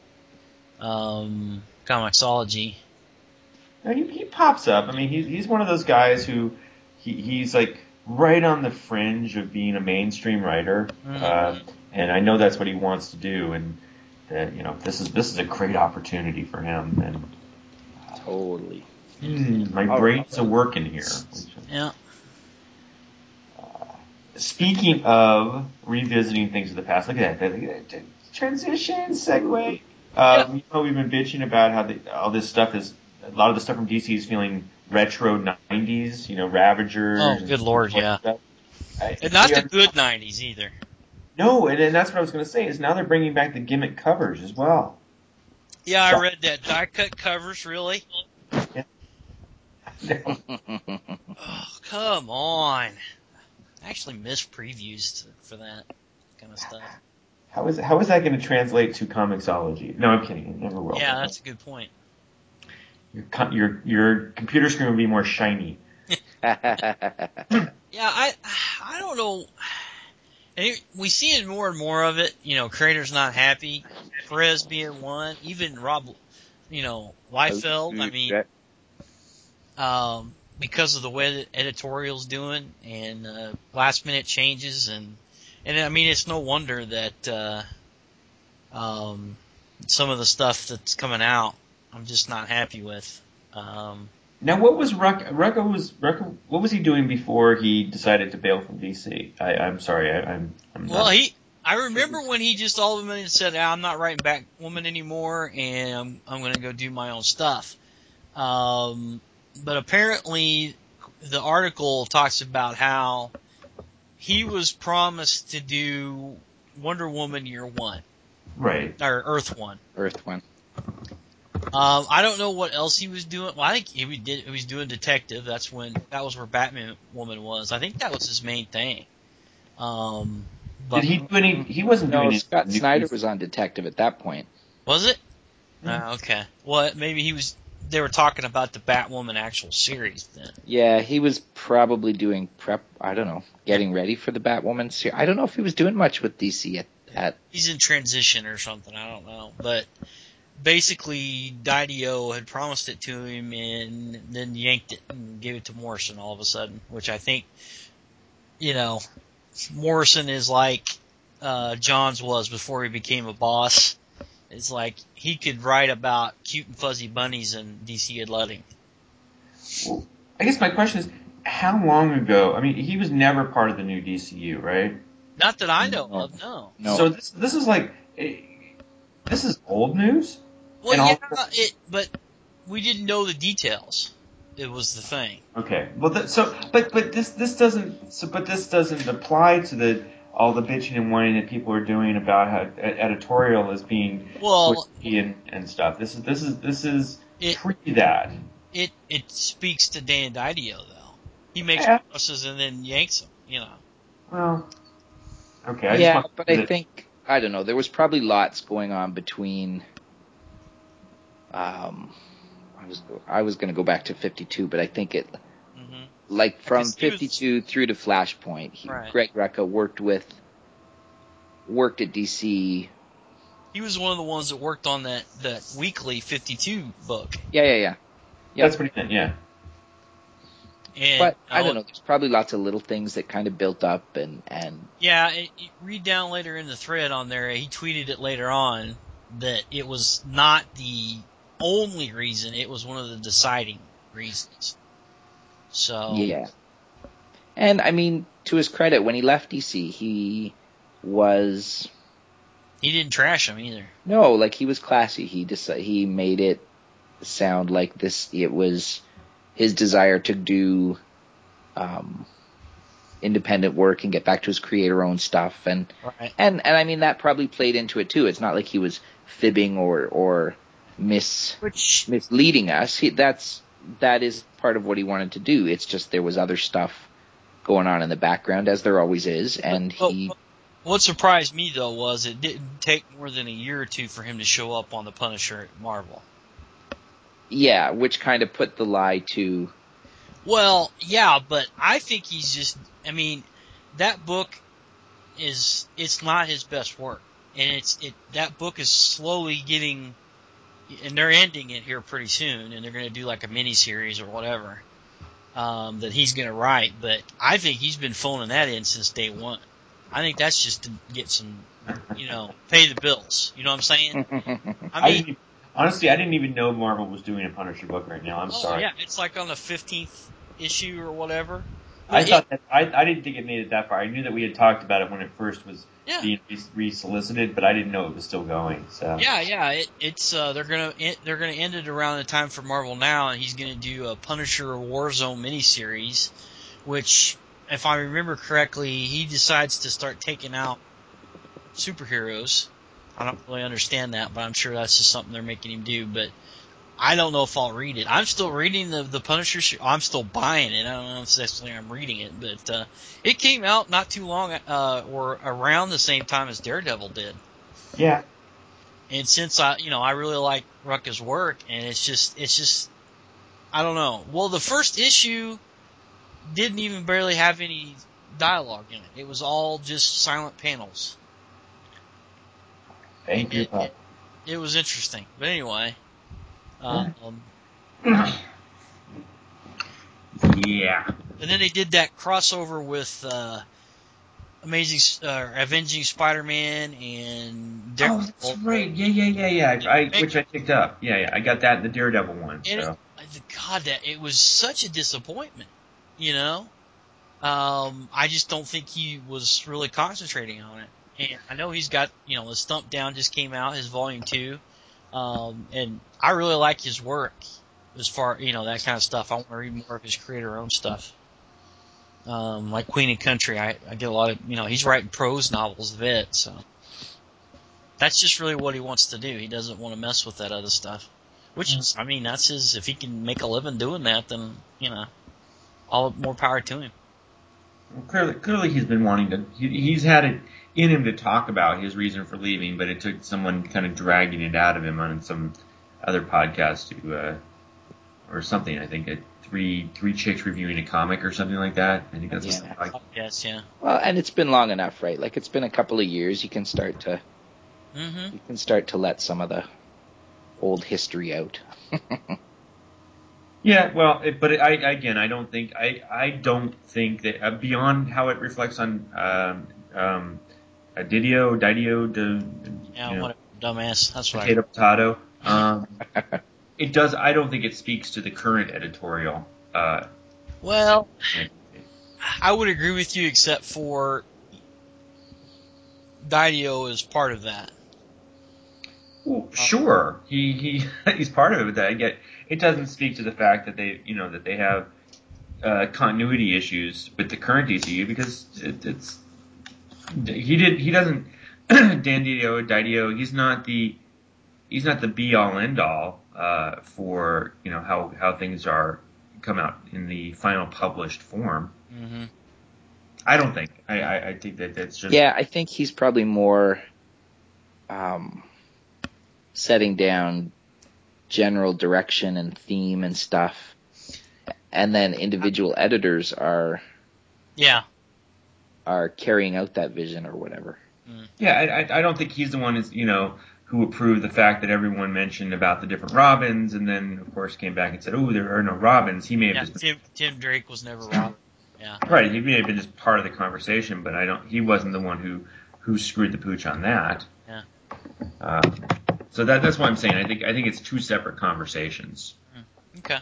um, Comixology. Now, he, he pops up. I mean, he, he's one of those guys who he, he's like right on the fringe of being a mainstream writer, mm-hmm. uh, and I know that's what he wants to do. And that you know, this is this is a great opportunity for him. And uh, totally, mm, my All brain's right. a working here. Yeah. Uh, speaking of revisiting things of the past, look at that, that transition segue. Uh, yeah. You know, we've been bitching about how the, all this stuff is. A lot of the stuff from D C is feeling retro nineties, you know, Ravagers. Oh, good lord, yeah. I, and not the are, good nineties either. No, and, and that's what I was going to say, is now they're bringing back the gimmick covers as well. Yeah, I read that. Die-cut covers, really? Yeah. No. Oh, come on. I actually miss previews to, for that kind of stuff. How is, how is that going to translate to Comixology? No, I'm kidding. It never will. Yeah, that's a good point. Your your your computer screen will be more shiny. Yeah, I I don't know. We see it more and more of it. You know, creators not happy. Perez being one. Even Rob, you know, Liefeld. I mean, um, because of the way that editorial's doing and uh, last minute changes and and I mean, it's no wonder that uh, um, some of the stuff that's coming out, I'm just not happy with. Um, now, what was Rucka? Rucka was Rucka, what was he doing before he decided to bail from D C? I, I'm sorry, I, I'm, I'm. Well, not... he I remember when he just all of a sudden said, "I'm not writing Batwoman anymore, and I'm, I'm going to go do my own stuff." Um, but apparently, the article talks about how he was promised to do Wonder Woman Year One, Right. or Earth One. Earth One. Um, I don't know what else he was doing. Well, I think he did. He was doing Detective. That's when that was where Batman Woman was. I think that was his main thing. Um, but Did he do any? He wasn't No, doing any. Scott new Snyder piece- was on Detective at that point. was it? Yeah. Uh, okay. Well, maybe he was. They were talking about the Batwoman actual series then. Yeah, he was probably doing prep. I don't know, getting ready for the Batwoman series. I don't know if he was doing much with D C at. at He's in transition or something. I don't know, but basically, Didio had promised it to him and then yanked it and gave it to Morrison all of a sudden, which I think, you know, Morrison is like uh, Johns was before he became a boss. It's like he could write about cute and fuzzy bunnies and D C had let him. Well, I guess my question is, how long ago? I mean, he was never part of the new D C U, right? Not that I know No. of, no. no, So this this is like, eh, this is old news. Well, And yeah, all- it, but we didn't know the details. It was the thing. Okay. Well, th- so but but this this doesn't so but this doesn't apply to the all the bitching and whining that people are doing about how e- editorial is being Well, pushy and, and stuff. This is this is this is It- pre that. it it speaks to Dan Didio though. He makes Yeah. promises and then yanks them. You know. Well, okay. I yeah, just want but I think I don't know. There was probably lots going on between. Um, I was I was going to go back to fifty-two, but I think it Mm-hmm. like from Because he was- fifty-two through to Flashpoint, he, Right. Greg Rucka worked with worked at D C. He was one of the ones that worked on that that weekly fifty-two book. Yeah, yeah, yeah. Yeah. That's what he meant. Yeah. And But you I don't know. There's probably lots of little things that kind of built up, and and Yeah, it, it, read down later in the thread on there. He tweeted it later on that it was not the only reason. It was one of the deciding reasons. So yeah. And I mean, to his credit, when he left D C, he was he didn't trash him either. no, like he was classy. He just he made it sound like this. It was his desire to do um, independent work and get back to his creator-owned stuff, and Right. and and I mean that probably played into it too. It's not like he was fibbing or or mis Which misleading us. He, that's that is part of what he wanted to do. It's just there was other stuff going on in the background, as there always is, and Well, he. what surprised me though was it didn't take more than a year or two for him to show up on the Punisher at Marvel. Yeah, which kind of put the lie to. Well, yeah, but I think he's just. I mean, that book is it's not his best work, and it's it that book is slowly getting, and they're ending it here pretty soon, and they're going to do like a mini series or whatever um, that he's going to write. But I think he's been phoning that in since day one. I think that's just to get some, you know, pay the bills. You know what I'm saying? I I mean, didn't, honestly, I didn't even know Marvel was doing a Punisher book right now. I'm oh sorry. yeah, it's like on the fifteenth issue or whatever. I But thought it, that I, I didn't think it made it that far. I knew that we had talked about it when it first was Yeah. being re- solicited, but I didn't know it was still going. So yeah, yeah, it, it's uh, they're gonna it, they're gonna end it around the time for Marvel Now, and he's gonna do a Punisher Warzone miniseries, which, if I remember correctly, he decides to start taking out superheroes. I don't really understand that, but I'm sure that's just something they're making him do. But I don't know if I'll read it. I'm still reading the the Punisher. Sh- I'm still buying it. I don't know if necessarily I'm reading it, but uh, it came out not too long, uh, or around the same time as Daredevil did. yeah, And since I, you know, I really like Rucka's work, and it's just, it's just, I don't know. Well, the first issue didn't even barely have any dialogue in it. It was all just silent panels. thank you. It, it, it was interesting. But anyway, um, Yeah. and then they did that crossover with uh, Amazing, uh, Avenging Spider-Man and Oh, that's Daredevil. right. Yeah, yeah, yeah, yeah. I, which I picked up. Yeah, yeah. I got that in the Daredevil one. And So. it, God, that it was such a disappointment. You know, um, I just don't think he was really concentrating on it. And I know he's got, you know, his Thump Down just came out, his volume two. Um, and I really like his work as far, you know, that kind of stuff. I want to read more of his creator-owned stuff. Um, like Queen and Country, I, I get a lot of, you know, he's writing prose novels of it, so. That's just really what he wants to do. He doesn't want to mess with that other stuff. Which is, I mean, that's his, if he can make a living doing that, then, you know, all more power to him. Well, clearly, clearly he's been wanting to, he, he's had it in him to talk about his reason for leaving, but it took someone kind of dragging it out of him on some other podcast to, uh, or something, I think, a three, three chicks reviewing a comic or something like that. I think that's Yeah. what it's like. Oh, yes, yeah. Well, and it's been long enough, right? Like, it's been a couple of years. You can start to, Mm-hmm. you can start to let some of the old history out. Yeah, well, it, but it, I again, I don't think I I don't think that uh, beyond how it reflects on um, um, uh, Didio, Didio, de, Yeah, you know, what a dumbass. That's what I potato, potato. Um, it does. I don't think it speaks to the current editorial. Uh, Well, I would agree with you, except for Didio is part of that. well, sure, he he he's part of it, but that I get it doesn't speak to the fact that they you know that they have uh, continuity issues with the current D C U because it, it's he did he doesn't Dan Didio Didio he's not the he's not the be all end all uh, for you know how how things are come out in the final published form. Mm-hmm. I don't think I, I, I think that that's just Yeah, I think he's probably more um, setting down general direction and theme and stuff, and then individual editors are Yeah. are carrying out that vision or whatever. Mm. yeah I, I don't think he's the one is you know who approved the fact that everyone mentioned about the different Robins and then of course came back and said oh there are no Robins. He may have Yeah, just Tim, Tim Drake was never Robin. Yeah. right he may have been just part of the conversation, but I don't he wasn't the one who who screwed the pooch on that. Yeah. Uh, so that that's what I'm saying. I think I think it's two separate conversations. Mm. Okay.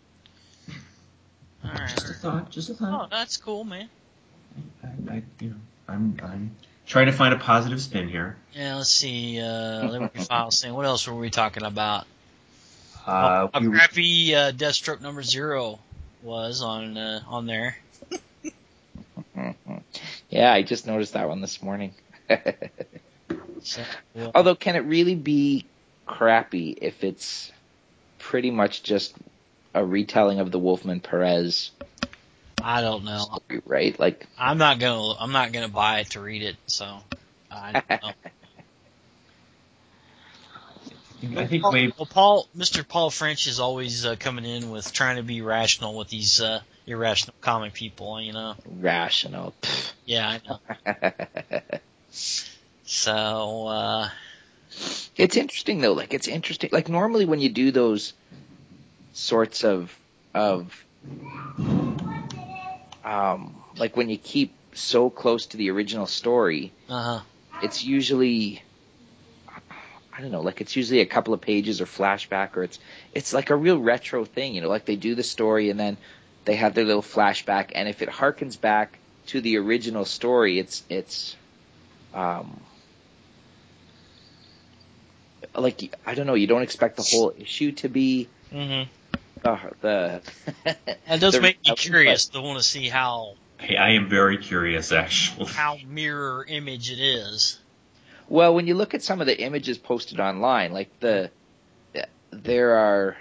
All right. Just a thought. Just a thought. Oh, that's cool, man. I, I, you know, I'm, I'm trying to find a positive spin here. Yeah, let's see. Uh, Liberty Files thing. What else were we talking about? Uh, oh, how we were, crappy uh, Deathstroke number zero was on uh, on there. Yeah, I just noticed that one this morning. So, well, Although, can it really be crappy if it's pretty much just a retelling of the Wolfman Perez I don't know. story, right? Like, I'm not gonna. I'm not gonna buy it to read it. So I don't know. I think Well, Wade. well, Paul, Mister Paul French is always uh, coming in with trying to be rational with these uh, irrational comic people, you know. rational. Pfft. Yeah, I know. So, uh, It's interesting though. Like, it's interesting. Like, normally when you do those sorts of of um, like when you keep so close to the original story, uh-huh. it's usually, I don't know, like it's usually a couple of pages or flashback, or it's it's like a real retro thing, you know, like they do the story and then they have their little flashback, and if it harkens back to the original story, it's it's um like, I don't know, you don't expect the whole issue to be Mm-hmm. uh, the That does the make me but- curious to want to see how Hey, I am very curious, actually. how mirror image it is. Well, when you look at some of the images posted online, like the there are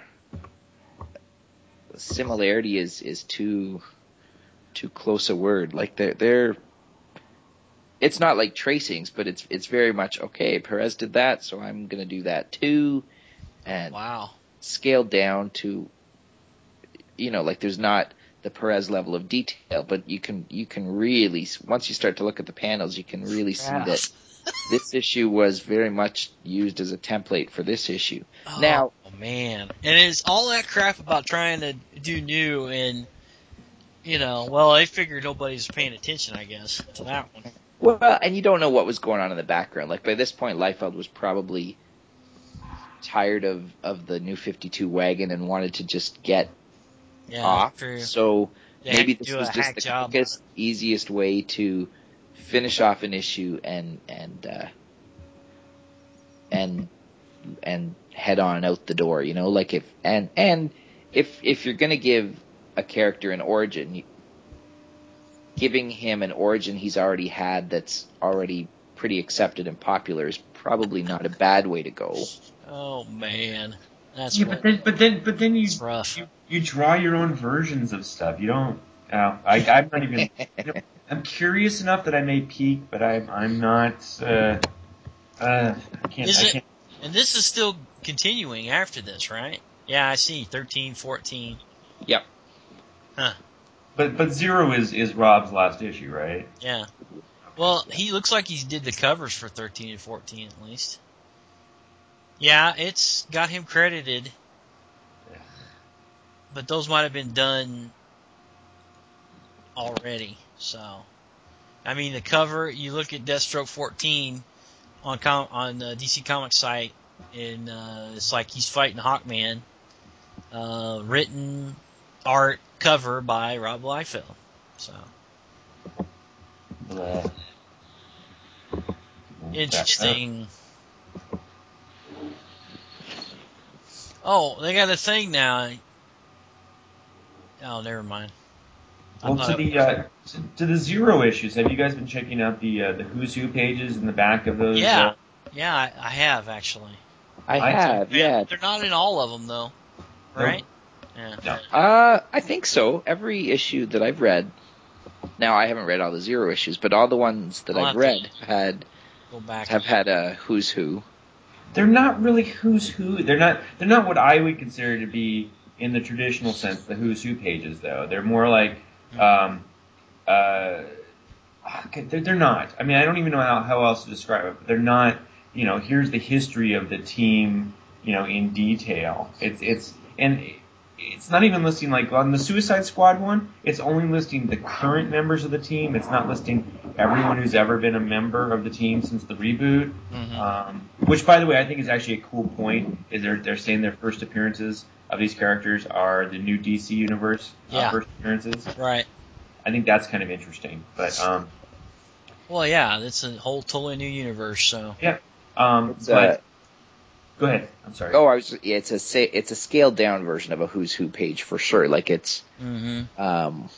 similarity is is too too close a word. Like they're they're it's not like tracings, but it's it's very much okay. Perez did that, so I'm gonna do that too, and Wow. scaled down to, you know, like there's not the Perez level of detail, but you can you can really, once you start to look at the panels, you can really see Yeah. that this issue was very much used as a template for this issue. Oh, Now, man. And it's all that crap about trying to do new and, you know, well, I figured nobody's paying attention, I guess, to that one. well, and you don't know what was going on in the background. Like by this point, Liefeld was probably tired of, of the New fifty-two wagon and wanted to just get Yeah, off. true. So They maybe had to this do was a just hack the job. quickest, easiest way to finish off an issue and and uh, and and head on out the door. You know, like if and and if if you're gonna give a character an origin, giving him an origin he's already had that's already pretty accepted and popular is probably not a bad way to go. Oh man, that's yeah, what, but then but then but then you, rough. you you draw your own versions of stuff. You don't. Uh, I I'm not even. You know, I'm curious enough that I may peek, but I'm I'm not. Uh, uh, I can't. Is I it? can't. And this is still continuing after this, right? Yeah, I see. thirteen, fourteen. Yep. Huh. But but Zero is is Rob's last issue, right? Yeah. Well, he looks like he did the covers for thirteen and fourteen at least. Yeah, it's got him credited. Yeah. But those might have been done already. So, I mean, the cover, you look at Deathstroke fourteen on com- on the D C Comics site, and uh, it's like he's fighting Hawkman. Uh, written art cover by Rob Liefeld. So, Blah. interesting. Oh, they got a thing now. Oh, never mind. Well, to the uh, to, to the Zero issues, have you guys been checking out the uh, the Who's Who pages in the back of those? Yeah, Uh, yeah, I, I have actually. I I- have, yeah. They're not in all of them though, right? Yeah. No. Uh, I think so. Every issue that I've read, now I haven't read all the Zero issues, but all the ones that I'll I've have to read had Go back. have had a Who's Who. They're not really Who's Who. They're not. They're not what I would consider to be, in the traditional sense, the Who's Who pages. Though they're more like, um, uh, they're, they're not. I mean, I don't even know how, how else to describe it. But they're not. You know, here's the history of the team. You know, in detail. It's it's and it's not even listing, like on the Suicide Squad one. It's only listing the current members of the team. It's not listing everyone who's ever been a member of the team since the reboot. Mm-hmm. Um, which, by the way, I think is actually a cool point. Is they're they're saying their first appearances of these characters are the new D C universe uh, Yeah. first appearances. Right. I think that's kind of interesting. But um, Well, yeah, it's a whole totally new universe. So. yeah. Um, It's but a, go ahead. I'm sorry. oh, I was. Yeah, it's a sa- it's a scaled down version of a Who's Who page for sure. Like it's Mm-hmm. um,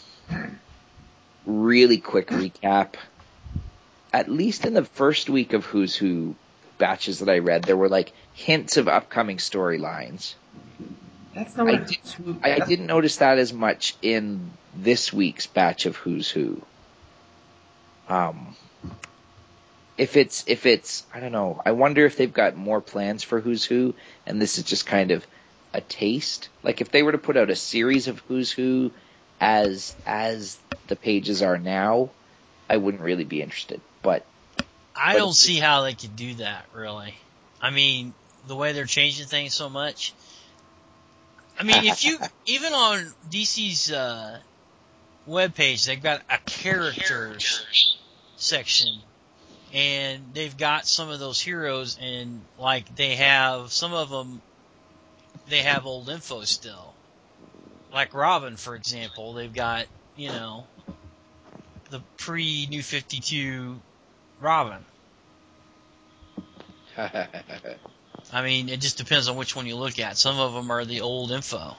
really quick recap. At least in the first week of Who's Who batches that I read, there were like hints of upcoming storylines. That's not I, what did, Who's Who. I that's- didn't notice that as much in this week's batch of Who's Who. Um, if it's if it's I don't know. I wonder if they've got more plans for Who's Who, and this is just kind of a taste. Like if they were to put out a series of Who's Who as as the pages are now, I wouldn't really be interested. But I But don't it's- see how they could do that, really. I mean, the way they're changing things so much. I mean, if you, even on D C's uh, webpage, they've got a characters section, and they've got some of those heroes, and like they have, some of them, they have old info still. Like Robin, for example, they've got, you know, the pre-New fifty-two Robin. I mean, it just depends on which one you look at. Some of them are the old info.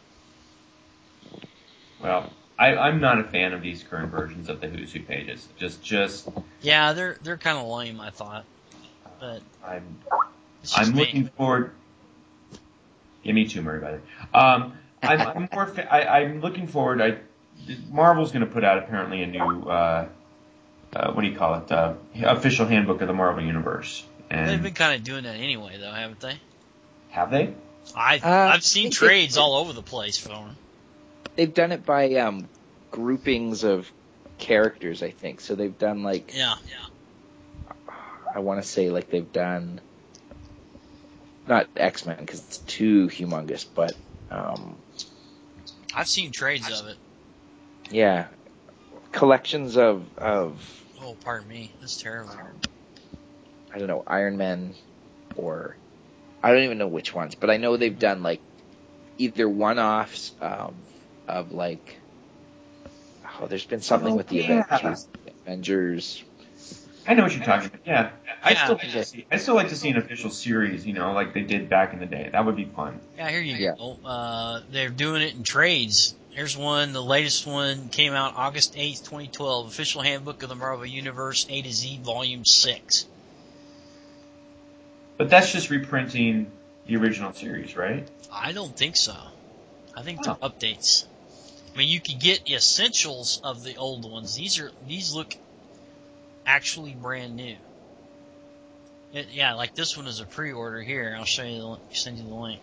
Well, I, I'm not a fan of these current versions of the Who's Who pages. Just, just Yeah, they're they're kind of lame, I thought. But I'm, it's just I'm me. looking forward. Yeah, me too, Murray. By the way, um, I'm, I'm more. Fa- I, I'm looking forward. I, Marvel's going to put out apparently a new. Uh, uh, what do you call it? Uh, official handbook of the Marvel Universe. And They've been kind of doing that anyway, though, haven't they? have they? I Uh, I've seen I think trades they- all over the place for them. they've done it by um, groupings of characters, I think. So they've done like Yeah, yeah. I want to say like they've done not X-Men because it's too humongous, but um, I've seen trades of it. yeah, collections of of Oh, pardon me. That's terrible. I don't know Iron Man or I don't even know which ones, but I know they've done like either one-offs um, of like oh, there's been something Oh, with the yeah. Avengers, Avengers. I know what you're talking about. Yeah, I Yeah. still like to see. I still like to see an official series. You know, like they did back in the day. That would be fun. Yeah, here you Yeah. go. Uh, they're doing it in trades. Here's one. The latest one came out August eighth, twenty twelve. Official Handbook of the Marvel Universe, A to Z, Volume six. But that's just reprinting the original series, right? I don't think so. I think Oh. they're updates. I mean, you could get essentials of the old ones. These are these look actually brand new. It, yeah, like this one is a pre-order here. I'll show you the send you the link.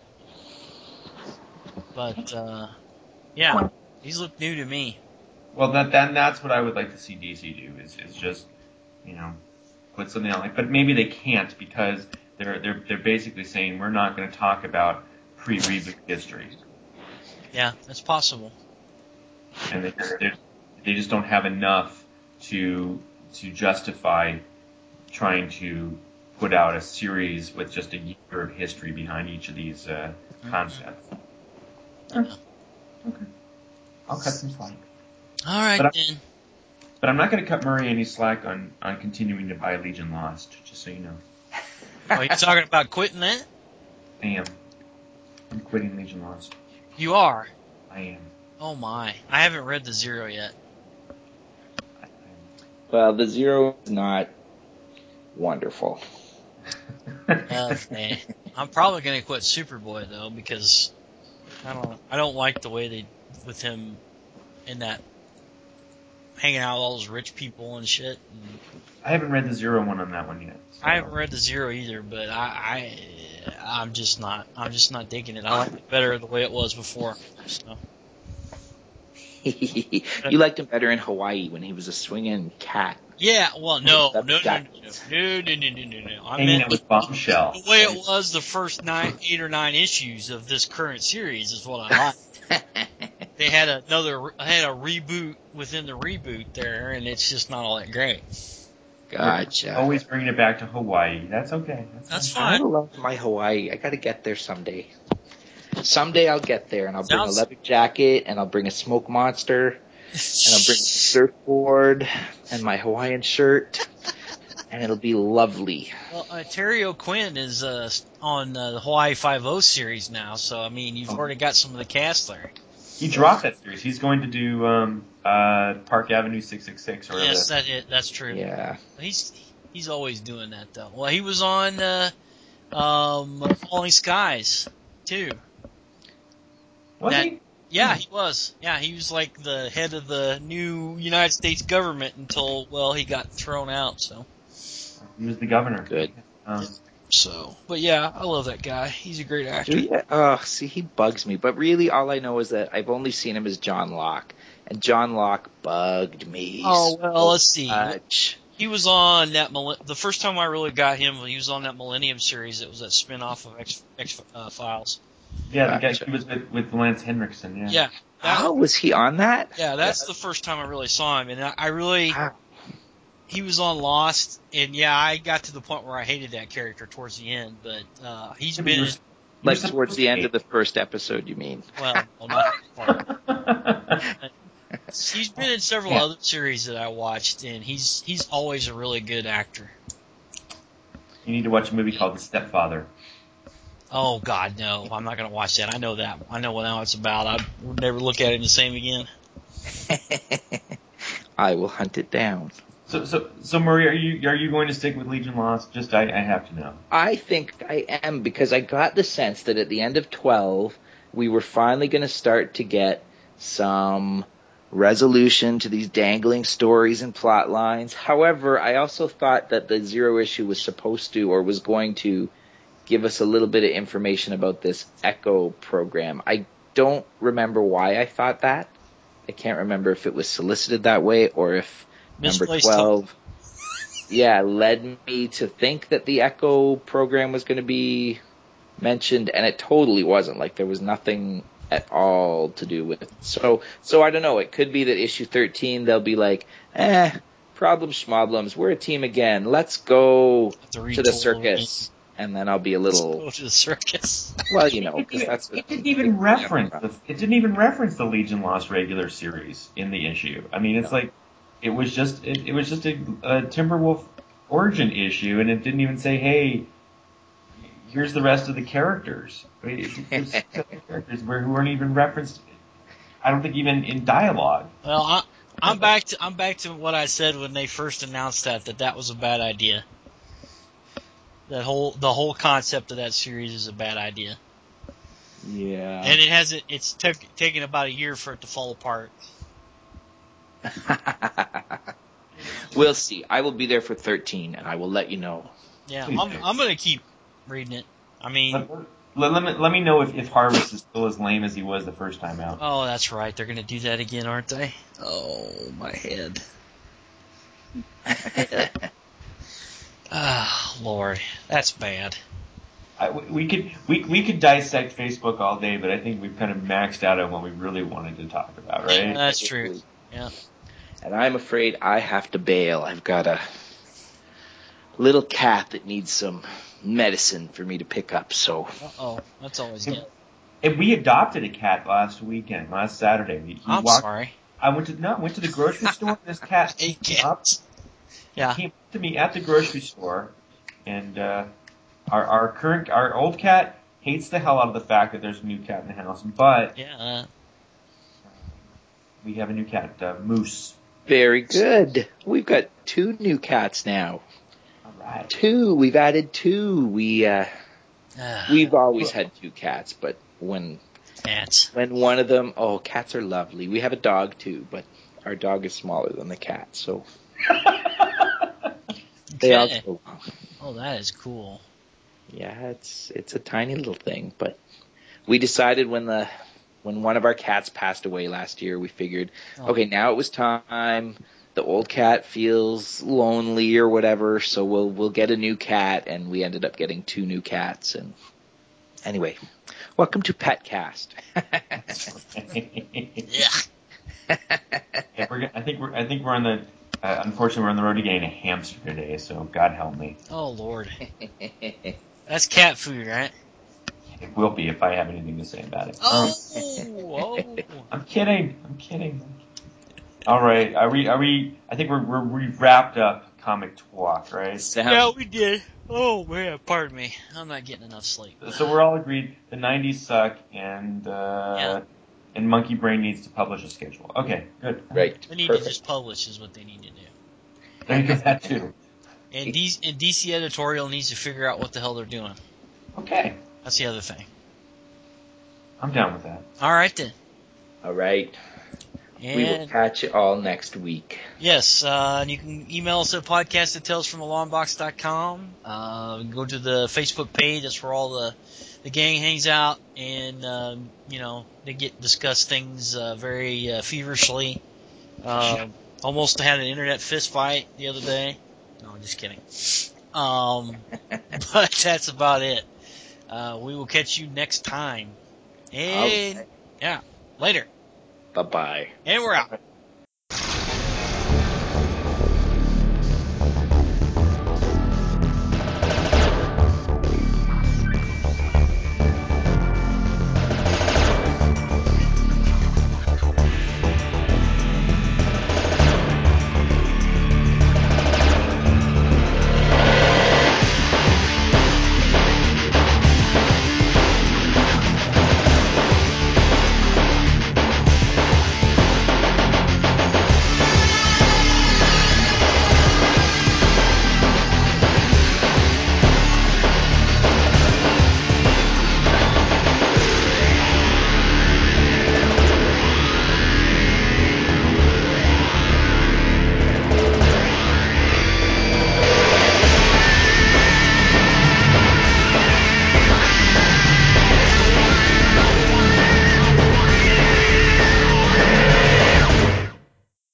But uh, yeah, these look new to me. Well, that then that's what I would like to see D C do is is just, you know, put something on. Like, but maybe they can't because they're they're they're basically saying we're not going to talk about pre-reboot history, Yeah, that's possible. and they just they're- they just don't have enough to to justify trying to put out a series with just a year of history behind each of these uh, concepts. Yeah. Okay, I'll cut some slack. All right But I- then. But I'm not going to cut Murray any slack on, on continuing to buy Legion Lost, just so you know. Are you talking about quitting that? I am. I'm quitting Legion Lost. You are. I am. Oh my! I haven't read the Zero yet. I, Well, the Zero is not wonderful. am. Uh, man. I'm probably gonna quit Superboy though because I don't. I don't like the way they with him in that hanging out with all those rich people and shit. And I haven't read the Zero one on that one yet. So. I haven't read the Zero either, but I, I I'm just not. I'm just not digging it. I like it better the way it was before. So. You liked him better in Hawaii when he was a swinging cat. Yeah, well, no, no, no, no, Jackets. no, no, no, no, no, no. I Hanging meant out with Bombshell. the way it was the first nine, eight or nine issues of this current series is what I like. They had another, had a reboot within the reboot there, and it's just not all that great. Gotcha. Always bringing it back to Hawaii. That's okay. That's, That's I fine. love my Hawaii. I gotta get there someday. Someday I'll get there, and I'll bring Sounds- a leather jacket, and I'll bring a smoke monster, and I'll bring a surfboard, and my Hawaiian shirt, and it'll be lovely. Well, uh, Terry O'Quinn is uh, on uh, the Hawaii Five-O series now, so I mean, you've Oh. already got some of the cast there. He dropped that series. He's going to do um, uh, Park Avenue six six six or whatever. Yes, that- that it, that's true. Yeah. He's he's always doing that though. Well, he was on uh, um, Falling Skies too. Was that- he? Yeah, he was. Yeah, he was like the head of the new United States government until well he got thrown out. So He was the governor. Good. Um, so, but yeah, I love that guy. He's a great actor. Do you? Oh, see, he bugs me. But really, all I know is that I've only seen him as John Locke, and John Locke bugged me. Oh so well, let's see. much. He was on that Mil- the first time I really got him. He was on that Millennium series. It was that spin-off of X, X uh, Files. yeah, the guy Gotcha. he was with, with Lance Henriksen. Yeah. Yeah, that, Oh, was he on that? yeah, that's the first time I really saw him, and I, I really. Wow. He was on Lost, and yeah, I got to the point where I hated that character towards the end. But uh, he's Yeah, but you been were- Like supposed towards to the end hate- of the first episode, you mean? well, well not that far. He's been in several Yeah. other series that I watched, and he's he's always a really good actor. You need to watch a movie called The Stepfather. Oh God, no! I'm not gonna watch that. I know that. I know what now it's about. I would never look at it the same again. I will hunt it down. So, so, so, Murray, are you are you going to stick with Legion Lost? Just, I, I have to know. I think I am, because I got the sense that at the end of twelve, we were finally going to start to get some resolution to these dangling stories and plot lines. However, I also thought that the Zero issue was supposed to, or was going to, give us a little bit of information about this Echo program. I don't remember why I thought that. I can't remember if it was solicited that way or if number Misplaced twelve, yeah, led me to think that the Echo program was going to be mentioned, and it totally wasn't. Like, there was nothing at all to do with it. So, so I don't know. It could be that issue thirteen, they'll be like, eh, problems schmoblums, we're a team again. Let's go To, to the circus. And then I'll be a little, Go to the circus. well, you know, It because didn't, that's it what didn't even reference the, it didn't even reference the Legion Lost regular series in the issue. I mean, it's No. like it was just it, it was just a, a Timberwolf origin issue, and it didn't even say, "Hey, here's the rest of the characters." I mean, it, there's characters where who weren't even referenced. I don't think even in dialogue. Well, I, I'm back to I'm back to what I said when they first announced that that that was a bad idea. That whole the whole concept of that series is a bad idea. Yeah. And it hasn't. It's took taken about a year for it to fall apart. We'll see. I will be there for thirteen, and I will let you know. Yeah, Please I'm do. I'm gonna keep reading it. I mean, Let, let, let me let me know if, if Harvest is still as lame as he was the first time out. oh, that's right. They're gonna do that again, aren't they? Oh, my head. Ah, Lord, that's bad. I, we could we we could dissect Facebook all day, but I think we've kind of maxed out on what we really wanted to talk about, right? Yeah, that's true. Yeah. And I'm afraid I have to bail. I've got a little cat that needs some medicine for me to pick up, so. Uh-oh, that's always good. And we adopted a cat last weekend, last Saturday. He, he I'm walked, sorry. I went to no, went to the grocery store. This cat Hey, came up, cats. Yeah. came to me at the grocery store, and uh, our our current our old cat hates the hell out of the fact that there's a new cat in the house, but Yeah. we have a new cat, uh, Moose. Very good. We've got two new cats now. All right. Two. We've added two. We, uh, Uh, we've always had two cats, but when, cats. when one of them, oh, cats are lovely. We have a dog too, but our dog is smaller than the cat, so they all Okay. get along. Oh, that is cool. Yeah, it's, it's a tiny little thing, but we decided when the, when one of our cats passed away last year, we figured, Oh. okay, now it was time. The old cat feels lonely or whatever, so we'll we'll get a new cat, and we ended up getting two new cats. And anyway, welcome to Petcast. Yeah. Yeah, we're, I think we're I think we're on the uh, unfortunately we're on the road to getting a hamster today. So God help me. Oh, Lord. That's cat food, right? It will be if I have anything to say about it. Oh, Um, oh. I'm kidding. I'm kidding. All right. Are we? Are we? I think we're, we're we've wrapped up Comic Talk, right? Yeah, we did. Oh, man, pardon me. I'm not getting enough sleep. So we're all agreed the nineties suck, and uh, Yeah. and Monkey Brain needs to publish a schedule. Okay, good. Right. They need Perfect. to just publish is what they need to do. There you go. That too. And, D- and D C Editorial needs to figure out what the hell they're doing. Okay, That's the other thing. I'm down with that. All right, then. All right. And We will catch you all next week. yes, uh, and you can email us at podcast at tales from the long box dot com. Uh, go to the Facebook page. That's where all the, the gang hangs out. And, um, you know, they get discuss things uh, very uh, feverishly. Uh, almost had an internet fist fight the other day. No, I'm just kidding. Um, but that's about it. Uh, we will catch you next time. And, Okay. yeah, later. Bye-bye. And we're out.